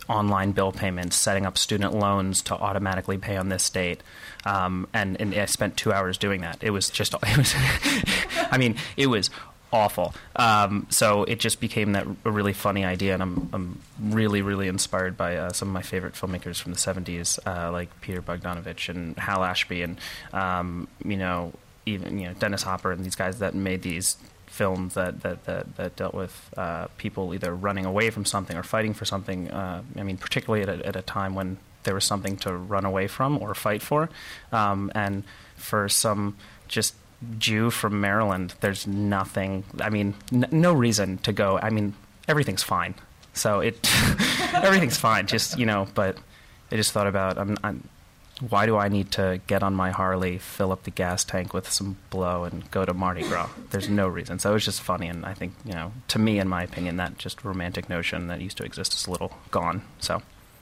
online bill payments, setting up student loans to automatically pay on this date. Um, and, and I spent two hours doing that. It was just, it was, I mean, it was awful. Um, so it just became that a really funny idea, and I'm, I'm really, really inspired by uh, some of my favorite filmmakers from the seventies, uh, like Peter Bogdanovich and Hal Ashby, and um, you know, even you know Dennis Hopper and these guys that made these films that that that, that dealt with uh, people either running away from something or fighting for something. Uh, I mean, particularly at a, at a time when there was something to run away from or fight for, um, and for some just Jew from Maryland, there's nothing, I mean, n- no reason to go. I mean, everything's fine. So it, everything's fine, just, you know, but I just thought about, I'm, I'm, why do I need to get on my Harley, fill up the gas tank with some blow, and go to Mardi Gras? There's no reason. So it was just funny, and I think, you know, to me, in my opinion, that just romantic notion that used to exist is a little gone, so.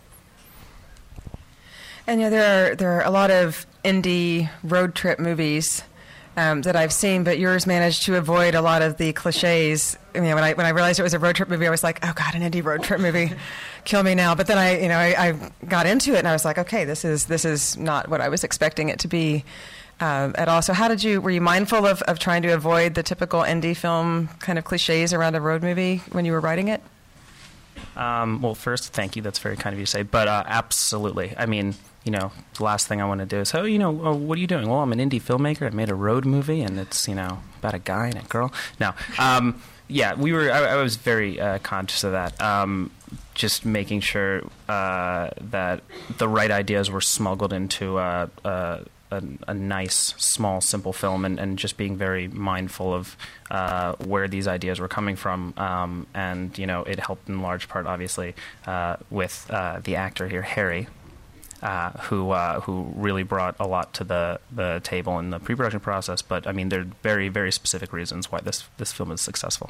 And, you know, there are, there are a lot of indie road trip movies Um, that I've seen, but yours managed to avoid a lot of the cliches. I mean, when I when I realized it was a road trip movie, I was like, "Oh God, an indie road trip movie, kill me now." But then I, you know, I, I got into it, and I was like, "Okay, this is this is not what I was expecting it to be um, at all." So, how did you? Were you mindful of, of trying to avoid the typical indie film kind of cliches around a road movie when you were writing it? Um, well, first, thank you. That's very kind of you to say. But uh, absolutely. I mean, you know, the last thing I want to do is, oh, you know, oh, what are you doing? Well, I'm an indie filmmaker. I made a road movie, and it's, you know, about a guy and a girl. No. Um, yeah, we were, I, I was very uh, conscious of that. Um, just making sure uh, that the right ideas were smuggled into uh, uh, a, a nice, small, simple film, and, and just being very mindful of uh, where these ideas were coming from. Um, and, you know, it helped in large part, obviously, uh, with uh, the actor here, Harry, Uh, who uh, who really brought a lot to the, the table in the pre-production process. But I mean, there are very, very specific reasons why this this film is successful.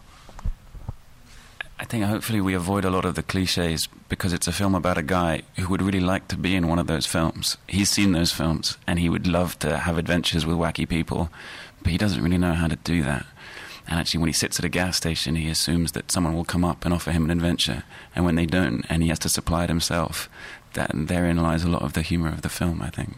I think hopefully we avoid a lot of the cliches because it's a film about a guy who would really like to be in one of those films. He's seen those films and he would love to have adventures with wacky people, but he doesn't really know how to do that. And actually, when he sits at a gas station, he assumes that someone will come up and offer him an adventure. And when they don't, and he has to supply it himself, that therein lies a lot of the humor of the film, I think.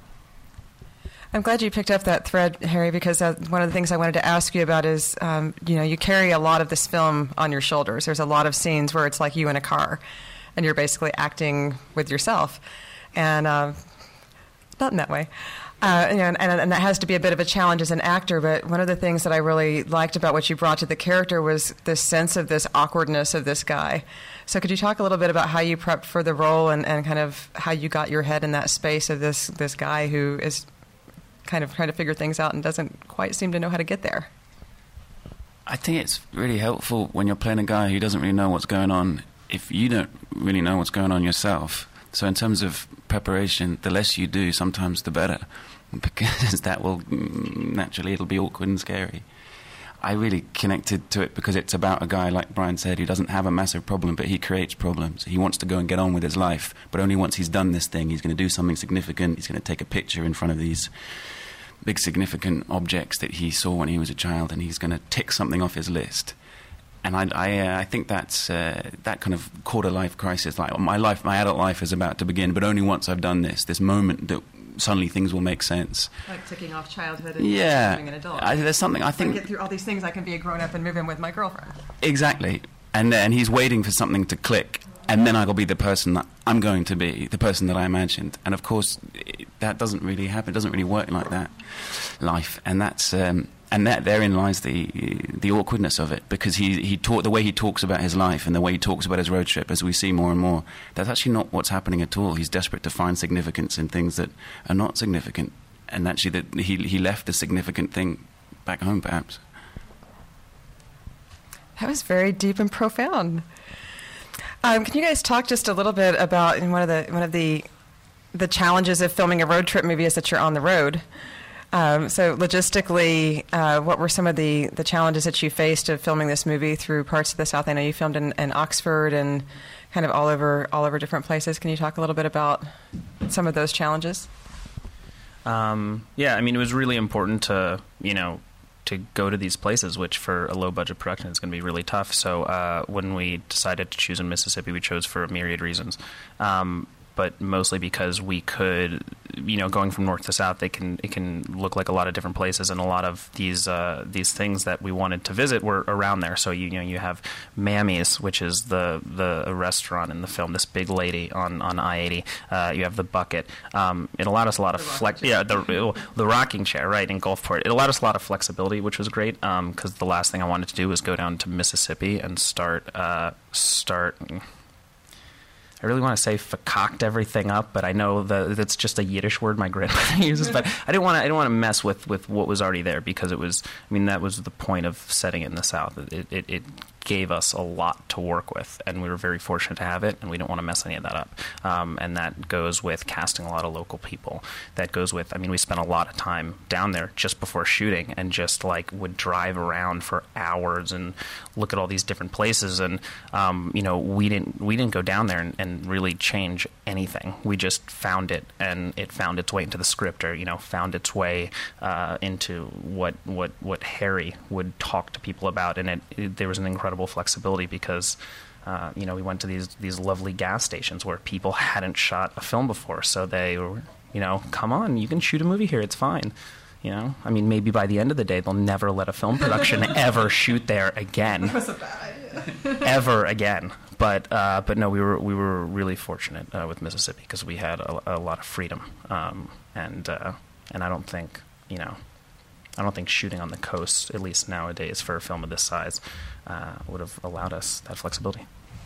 I'm glad you picked up that thread, Harry, because uh, one of the things I wanted to ask you about is, um, you know, you carry a lot of this film on your shoulders. There's a lot of scenes where it's like you in a car, and you're basically acting with yourself, and uh, not in that way. Uh, you know, and, and that has to be a bit of a challenge as an actor, but one of the things that I really liked about what you brought to the character was this sense of this awkwardness of this guy. So could you talk a little bit about how you prepped for the role and, and kind of how you got your head in that space of this, this guy who is kind of trying to figure things out and doesn't quite seem to know how to get there? I think it's really helpful when you're playing a guy who doesn't really know what's going on if you don't really know what's going on yourself. So in terms of preparation, the less you do, sometimes the better, because that will, naturally, it'll be awkward and scary. I really connected to it because it's about a guy, like Brian said, who doesn't have a massive problem, but he creates problems. He wants to go and get on with his life, but only once he's done this thing, he's going to do something significant. He's going to take a picture in front of these big significant objects that he saw when he was a child, and he's going to tick something off his list. And I, I, uh, I think that's uh, that kind of quarter-life crisis. Like my life, my adult life is about to begin, but only once I've done this, this moment that suddenly things will make sense. Like ticking off childhood and yeah. becoming an adult. I, there's something I If think. I get through all these things, I can be a grown-up and move in with my girlfriend. Exactly, and and he's waiting for something to click, and then I'll be the person that I'm going to be, the person that I imagined. And of course, it, that doesn't really happen. It doesn't really work like that, life, and that's. Um, And that therein lies the the awkwardness of it, because he he talk, the way he talks about his life and the way he talks about his road trip, as we see more and more, that's actually not what's happening at all. He's desperate to find significance in things that are not significant, and actually that he he left a significant thing back home, perhaps. That was very deep and profound. Um, can you guys talk just a little bit about one of the one of the the challenges of filming a road trip movie is that you're on the road. Um, so logistically, uh, what were some of the, the challenges that you faced of filming this movie through parts of the South? I know you filmed in, in Oxford and kind of all over all over different places. Can you talk a little bit about some of those challenges? Um, yeah, I mean, it was really important to, you know, to go to these places, which for a low budget production is going to be really tough. So uh, when we decided to choose in Mississippi, we chose for a myriad reasons. Um, but mostly because we could, you know, going from north to south, it can it can look like a lot of different places, and a lot of these uh, these things that we wanted to visit were around there. So you, you know, you have Mammy's, which is the the restaurant in the film, this big lady on on I eighty. Uh, you have the Bucket. Um, it allowed us a lot of flex. Yeah, the the rocking chair, right, in Gulfport. It allowed us a lot of flexibility, which was great. Because um, the last thing I wanted to do was go down to Mississippi and start uh, start. I really want to say "facocked" everything up, but I know that it's just a Yiddish word my grandmother uses. But I didn't want to. I didn't want to mess with, with what was already there, because it was. I mean, that was the point of setting it in the South. It it, it gave us a lot to work with, and we were very fortunate to have it. And we don't want to mess any of that up. Um, and that goes with casting a lot of local people. That goes with. I mean, we spent a lot of time down there just before shooting, and just like would drive around for hours and look at all these different places. And um, you know, we didn't we didn't go down there and, and really change anything. We just found it, and it found its way into the script, or you know, found its way uh, into what what what Harry would talk to people about. And it, it there was an incredible flexibility, because uh, you know, we went to these these lovely gas stations where people hadn't shot a film before, so they were, you know, come on, you can shoot a movie here, it's fine. You know, I mean, maybe by the end of the day, they'll never let a film production ever shoot there again. That was a bad idea. Ever again. But uh, but no, we were we were really fortunate uh, with Mississippi, because we had a, a lot of freedom, um, and uh, and I don't think you know, I don't think shooting on the coast, at least nowadays for a film of this size, uh, would have allowed us that flexibility.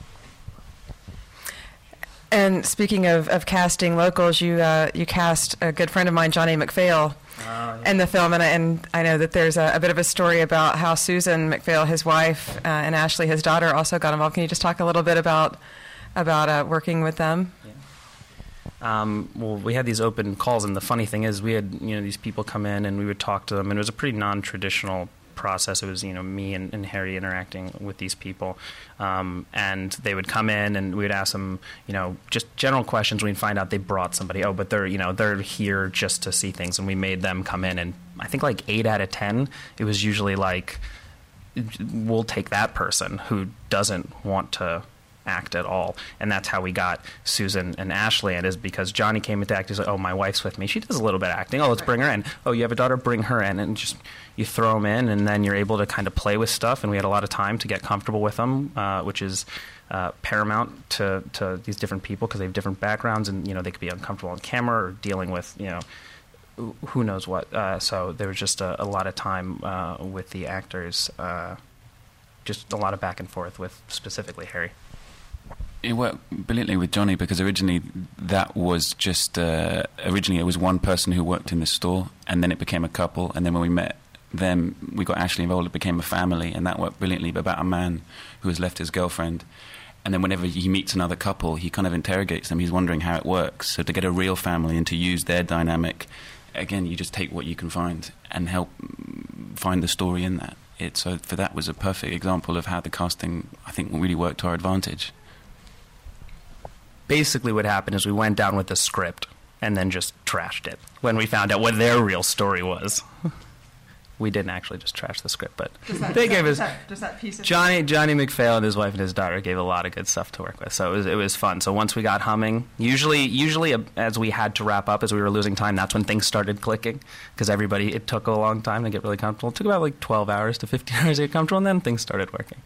And speaking of, of casting locals, you uh, you cast a good friend of mine, Johnny McPhail, uh, yeah. in the film, and, and I know that there's a, a bit of a story about how Susan McPhail, his wife, uh, and Ashley, his daughter, also got involved. Can you just talk a little bit about about uh, working with them? Yeah. Um, well, we had these open calls, and the funny thing is, we had you know these people come in, and we would talk to them, and it was a pretty non-traditional process. It was you know me and, and Harry interacting with these people, um, and they would come in, and we would ask them you know just general questions. We'd find out they brought somebody. Oh, but they're you know they're here just to see things, and we made them come in. And I think like eight out of ten, it was usually like, we'll take that person who doesn't want to act at all. And that's how we got Susan and Ashley, and is because Johnny came into act. He's like, oh, my wife's with me, she does a little bit of acting, oh, let's bring her in. Oh, you have a daughter, bring her in. And just you throw them in, and then you're able to kind of play with stuff. And we had a lot of time to get comfortable with them, uh, which is uh, paramount to, to these different people, because they have different backgrounds, and you know they could be uncomfortable on camera or dealing with you know who knows what. Uh, so there was just a, a lot of time uh, with the actors, uh, just a lot of back and forth with specifically Harry. It worked brilliantly with Johnny, because originally that was just uh, originally it was one person who worked in the store, and then it became a couple, and then when we met them, we got Ashley involved. It became a family, and that worked brilliantly. But about a man who has left his girlfriend, and then whenever he meets another couple, he kind of interrogates them. He's wondering how it works. So to get a real family and to use their dynamic, again, you just take what you can find and help find the story in that. It so for that was a perfect example of how the casting, I think, really worked to our advantage. Basically what happened is we went down with the script and then just trashed it when we found out what their real story was. We didn't actually just trash the script, but that, they gave that, us that, that piece of Johnny Johnny McPhail and his wife and his daughter gave a lot of good stuff to work with, so it was, it was fun. So once we got humming, usually usually uh, as we had to wrap up, as we were losing time, that's when things started clicking, because everybody, it took a long time to get really comfortable. It took about like twelve hours to fifteen hours to get comfortable, and then things started working.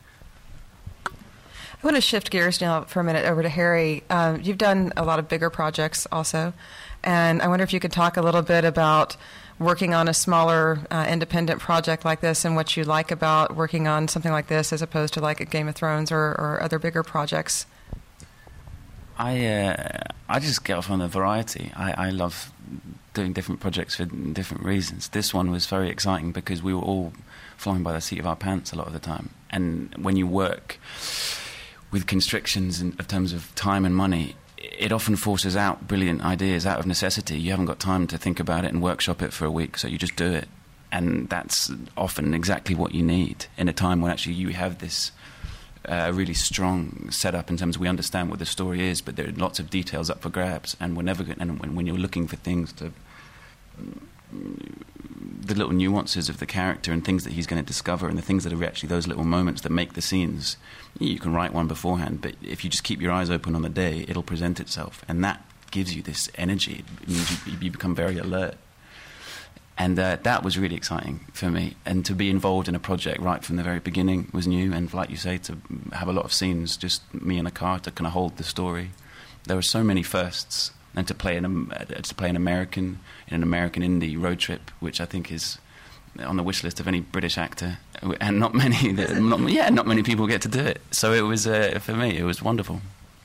I want to shift gears now for a minute over to Harry. Um, you've done a lot of bigger projects also, and I wonder if you could talk a little bit about working on a smaller uh, independent project like this, and what you like about working on something like this as opposed to like a Game of Thrones or, or other bigger projects. I uh, I just get off on the variety. I, I love doing different projects for different reasons. This one was very exciting because we were all flying by the seat of our pants a lot of the time, and when you work with constrictions in, in terms of time and money, it often forces out brilliant ideas out of necessity. You haven't got time to think about it and workshop it for a week, so you just do it. And that's often exactly what you need in a time when actually you have this uh, really strong setup in terms of we understand what the story is, but there are lots of details up for grabs, and we're never going, and when, when you're looking for things to the little nuances of the character and things that he's going to discover and the things that are actually those little moments that make the scenes. You can write one beforehand, but if you just keep your eyes open on the day, it'll present itself. And that gives you this energy. It means you, you become very alert. And uh, that was really exciting for me. And to be involved in a project right from the very beginning was new. And like you say, to have a lot of scenes, just me in a car to kind of hold the story. There were so many firsts. And to play an, uh, to play an American in an American indie road trip, which I think is on the wish list of any British actor. And not many, that, not, yeah, not many people get to do it. So it was, uh, for me, it was wonderful.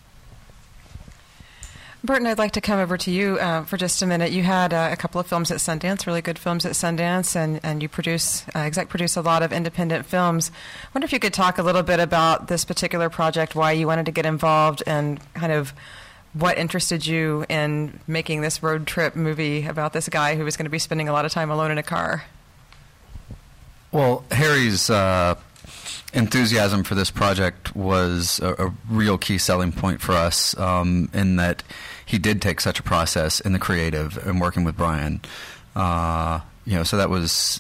Burton, I'd like to come over to you uh, for just a minute. You had uh, a couple of films at Sundance, really good films at Sundance, and, and you produce, uh, exec produce a lot of independent films. I wonder if you could talk a little bit about this particular project, why you wanted to get involved, and kind of what interested you in making this road trip movie about this guy who was going to be spending a lot of time alone in a car. Well, Harry's uh, enthusiasm for this project was a, a real key selling point for us, um, in that he did take such a process in the creative and working with Brian. Uh, you know, so that was,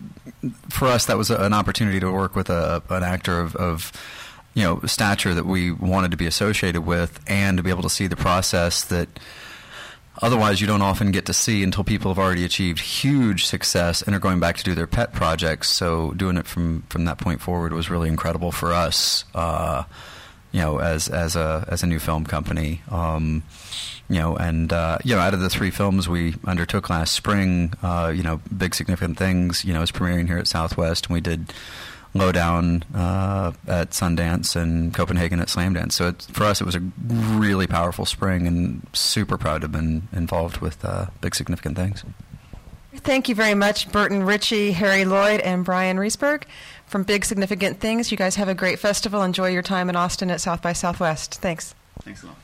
for us, that was a, an opportunity to work with a, an actor of, of, you know, stature that we wanted to be associated with, and to be able to see the process that otherwise you don't often get to see until people have already achieved huge success and are going back to do their pet projects. So doing it from, from that point forward was really incredible for us, uh, you know, as as a as a new film company. Um, you know, and uh, you know, out of the three films we undertook last spring, uh, you know, Big Significant Things, you know, is premiering here at Southwest, and we did Lowdown uh, at Sundance and Copenhagen at Slamdance. So it's, for us, it was a really powerful spring, and super proud to have been involved with uh, Big Significant Things. Thank you very much, Burton Ritchie, Harry Lloyd, and Brian Riesberg from Big Significant Things. You guys have a great festival. Enjoy your time in Austin at South by Southwest. Thanks. Thanks a lot.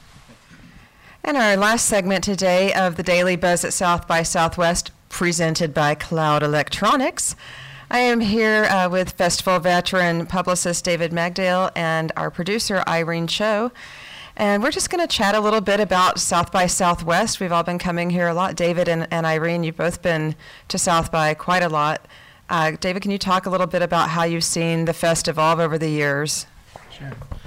And our last segment today of the Daily Buzz at South by Southwest, presented by Cloud Electronics. I am here uh, with festival veteran publicist David Magdale and our producer Irene Cho. And we're just going to chat a little bit about South by Southwest. We've all been coming here a lot. David and, and Irene, you've both been to South by quite a lot. Uh, David, can you talk a little bit about how you've seen the fest evolve over the years? Sure.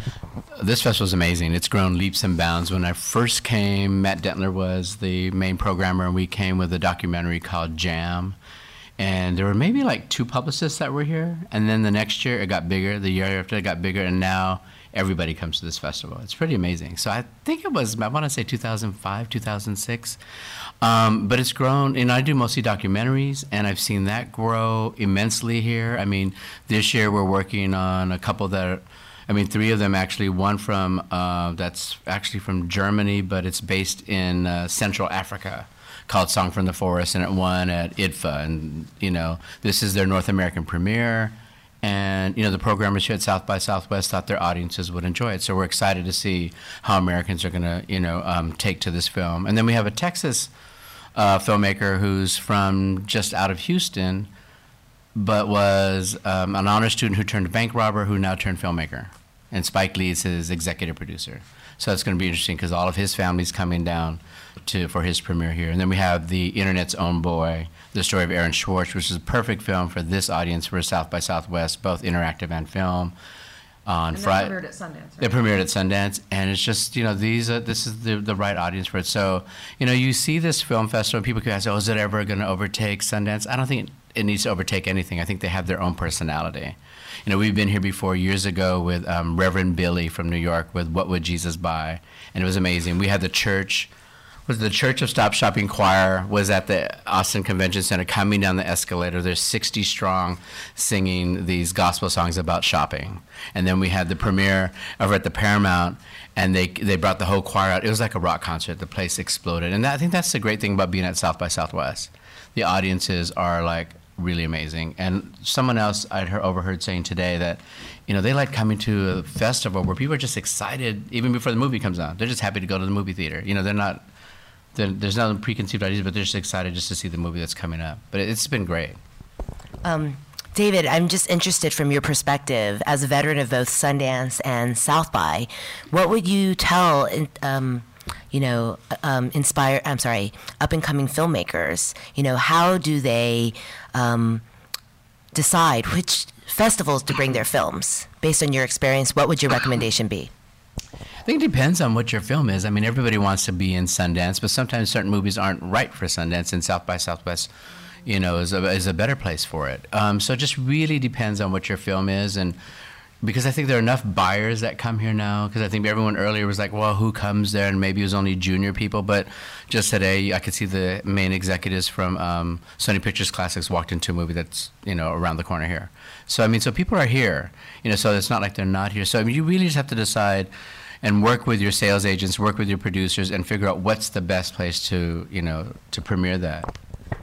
This festival is amazing. It's grown leaps and bounds. When I first came, Matt Dentler was the main programmer, and we came with a documentary called Jam. And there were maybe like two publicists that were here. And then the next year it got bigger. The year after it got bigger. And now everybody comes to this festival. It's pretty amazing. So I think it was, I want to say two thousand five, two thousand six. Um, but it's grown. And I do mostly documentaries. And I've seen that grow immensely here. I mean, this year we're working on a couple that are, I mean, three of them actually. One from, uh, that's actually from Germany, but it's based in uh, Central Africa, called Song from the Forest, and it won at I D F A. And, you know, this is their North American premiere. And, you know, the programmers here at South by Southwest thought their audiences would enjoy it. So we're excited to see how Americans are going to, you know, um, take to this film. And then we have a Texas uh, filmmaker who's from just out of Houston, but was um, an honor student who turned bank robber, who now turned filmmaker. And Spike Lee is his executive producer. So it's going to be interesting because all of his family's coming down to for his premiere here. And then we have The Internet's Own Boy, the story of Aaron Schwartz, which is a perfect film for this audience for South by Southwest, both interactive and film. On and Friday, premiered at Sundance. Right? They premiered at Sundance, and it's just, you know, these are, this is the the right audience for it. So, you know, you see this film festival, and people can ask, oh, is it ever going to overtake Sundance? I don't think it, it needs to overtake anything. I think they have their own personality. You know, we've been here before years ago with um, Reverend Billy from New York with What Would Jesus Buy? And it was amazing. We had the church, was the Church of Stop Shopping Choir was at the Austin Convention Center coming down the escalator. There's sixty strong singing these gospel songs about shopping. And then we had the premiere over at the Paramount, and they they brought the whole choir out. It was like a rock concert. The place exploded. And that, I think that's the great thing about being at South by Southwest. The audiences are like really amazing. And someone else I'd heard, overheard saying today that, you know, they like coming to a festival where people are just excited even before the movie comes out. They're just happy to go to the movie theater. You know, they're not, they're, there's no preconceived ideas, but they're just excited just to see the movie that's coming up. But it's been great. Um, David, I'm just interested from your perspective as a veteran of both Sundance and South by, what would you tell um, you know, um, inspire, I'm sorry, up and coming filmmakers? You know, how do they um, decide which festivals to bring their films? Based on your experience, what would your recommendation be? I think it depends on what your film is. I mean, everybody wants to be in Sundance, but sometimes certain movies aren't right for Sundance, and South by Southwest, you know, is a, is a better place for it. Um, so it just really depends on what your film is, and because I think there are enough buyers that come here now, because I think everyone earlier was like, well, who comes there? And maybe it was only junior people, but just today I could see the main executives from um, Sony Pictures Classics walked into a movie that's, you know, around the corner here. So, I mean, so people are here, you know, so it's not like they're not here. So, I mean, you really just have to decide and work with your sales agents, work with your producers, and figure out what's the best place to, you know, to premiere that.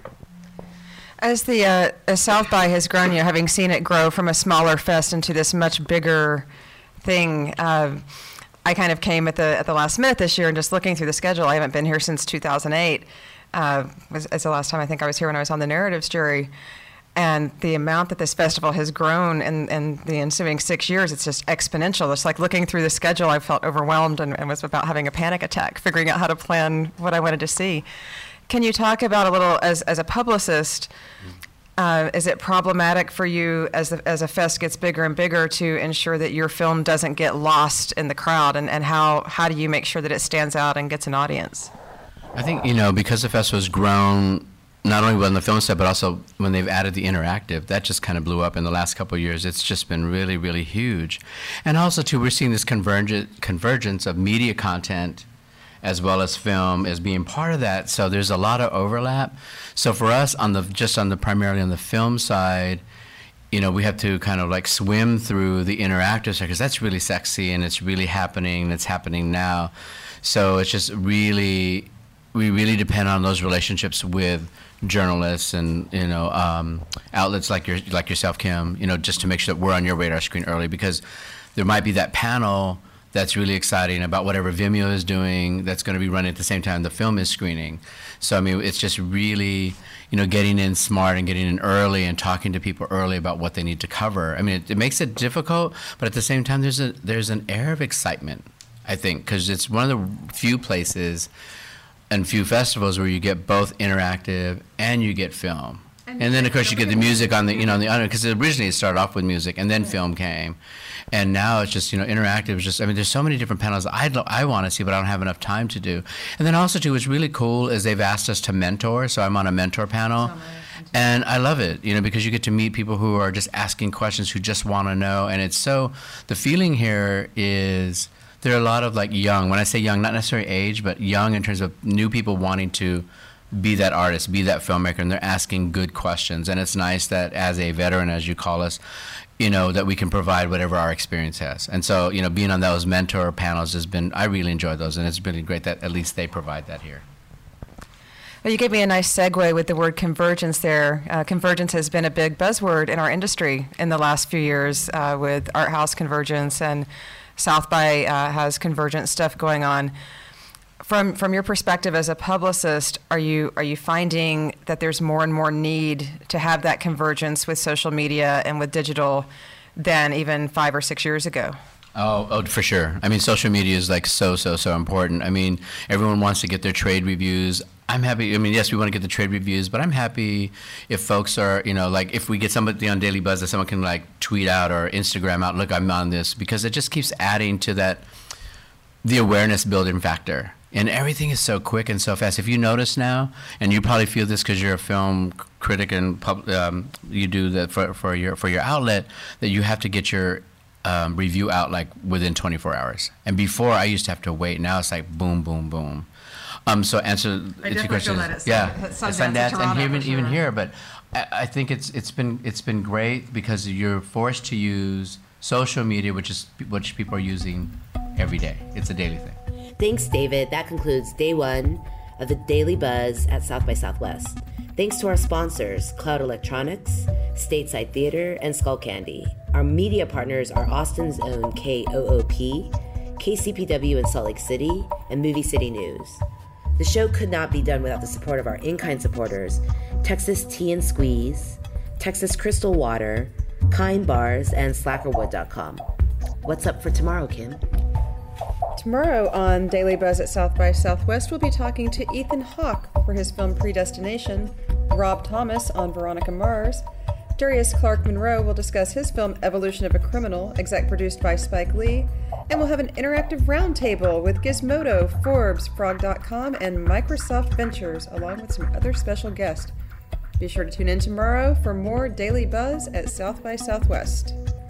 As the uh, as South by has grown, you know, having seen it grow from a smaller fest into this much bigger thing, uh, I kind of came at the at the last minute this year, and just looking through the schedule, I haven't been here since two thousand eight. Uh, was, was the last time I think I was here when I was on the narratives jury. And the amount that this festival has grown in, in the ensuing six years, it's just exponential. It's like looking through the schedule, I felt overwhelmed and, and was about having a panic attack, figuring out how to plan what I wanted to see. Can you talk about a little, as, as a publicist, uh, is it problematic for you as the, as a fest gets bigger and bigger to ensure that your film doesn't get lost in the crowd? And, and how, how do you make sure that it stands out and gets an audience? I think, you know, because the festival's grown, not only on the film side, but also when they've added the interactive, that just kind of blew up in the last couple of years. It's just been really, really huge. And also, too, we're seeing this converge- convergence of media content as well as film as being part of that. So there's a lot of overlap. So for us, on the just on the primarily on the film side, you know, we have to kind of like swim through the interactive side because that's really sexy and it's really happening. And it's happening now. So it's just really, we really depend on those relationships with journalists and, you know, um, outlets like your like yourself, Kim, you know, just to make sure that we're on your radar screen early, because there might be that panel that's really exciting about whatever Vimeo is doing that's going to be running at the same time the film is screening. So, I mean, it's just really, you know, getting in smart and getting in early and talking to people early about what they need to cover. I mean, it, it makes it difficult, but at the same time, there's a there's an air of excitement, I think, because it's one of the few places and few festivals where you get both interactive and you get film. And, and then, of course, you get the music on the, you know, on the other, because originally it started off with music and then film came. And now it's just, you know, interactive is just, I mean, there's so many different panels I'd, I want to see, but I don't have enough time to do. And then also, too, what's really cool is they've asked us to mentor, so I'm on a mentor panel. And I love it, you know, because you get to meet people who are just asking questions, who just want to know. And it's so, the feeling here is there are a lot of, like, young, when I say young, not necessarily age, but young in terms of new people wanting to be that artist, be that filmmaker, and they're asking good questions. And it's nice that as a veteran, as you call us, you know, that we can provide whatever our experience has. And so, you know, being on those mentor panels has been, I really enjoy those, and it's really great that at least they provide that here. Well, you gave me a nice segue with the word convergence there. Uh, convergence has been a big buzzword in our industry in the last few years uh, with art house convergence, and South by uh, has convergent stuff going on. From from your perspective as a publicist, are you are you finding that there's more and more need to have that convergence with social media and with digital than even five or six years ago? Oh, oh, for sure. I mean, social media is like so, so, so important. I mean, everyone wants to get their trade reviews. I'm happy. I mean, yes, we want to get the trade reviews, but I'm happy if folks are, you know, like if we get somebody on Daily Buzz that someone can like tweet out or Instagram out, look, I'm on this, because it just keeps adding to that, the awareness building factor. And everything is so quick and so fast. If you notice now, and you probably feel this because you're a film critic and pub, um, you do that for, for your for your outlet, that you have to get your um, review out like within twenty-four hours. And before, I used to have to wait. Now it's like boom, boom, boom. Um, so answer I the two questions. Feel that at yeah, at Sundance, Sundance, Sundance and even sure. even here. But I, I think it's it's been it's been great because you're forced to use social media, which is which people are using every day. It's a daily thing. Thanks, David. That concludes day one of the Daily Buzz at South by Southwest. Thanks to our sponsors, Cloud Electronics, Stateside Theater, and Skull Candy. Our media partners are Austin's own K O O P, K C P W in Salt Lake City, and Movie City News. The show could not be done without the support of our in-kind supporters, Texas Tea and Squeeze, Texas Crystal Water, Kind Bars, and Slackerwood dot com. What's up for tomorrow, Kim? Tomorrow on Daily Buzz at South by Southwest, we'll be talking to Ethan Hawke for his film Predestination, Rob Thomas on Veronica Mars. Darius Clark Monroe will discuss his film Evolution of a Criminal, exec produced by Spike Lee. And we'll have an interactive roundtable with Gizmodo, Forbes, Frog dot com, and Microsoft Ventures, along with some other special guests. Be sure to tune in tomorrow for more Daily Buzz at South by Southwest.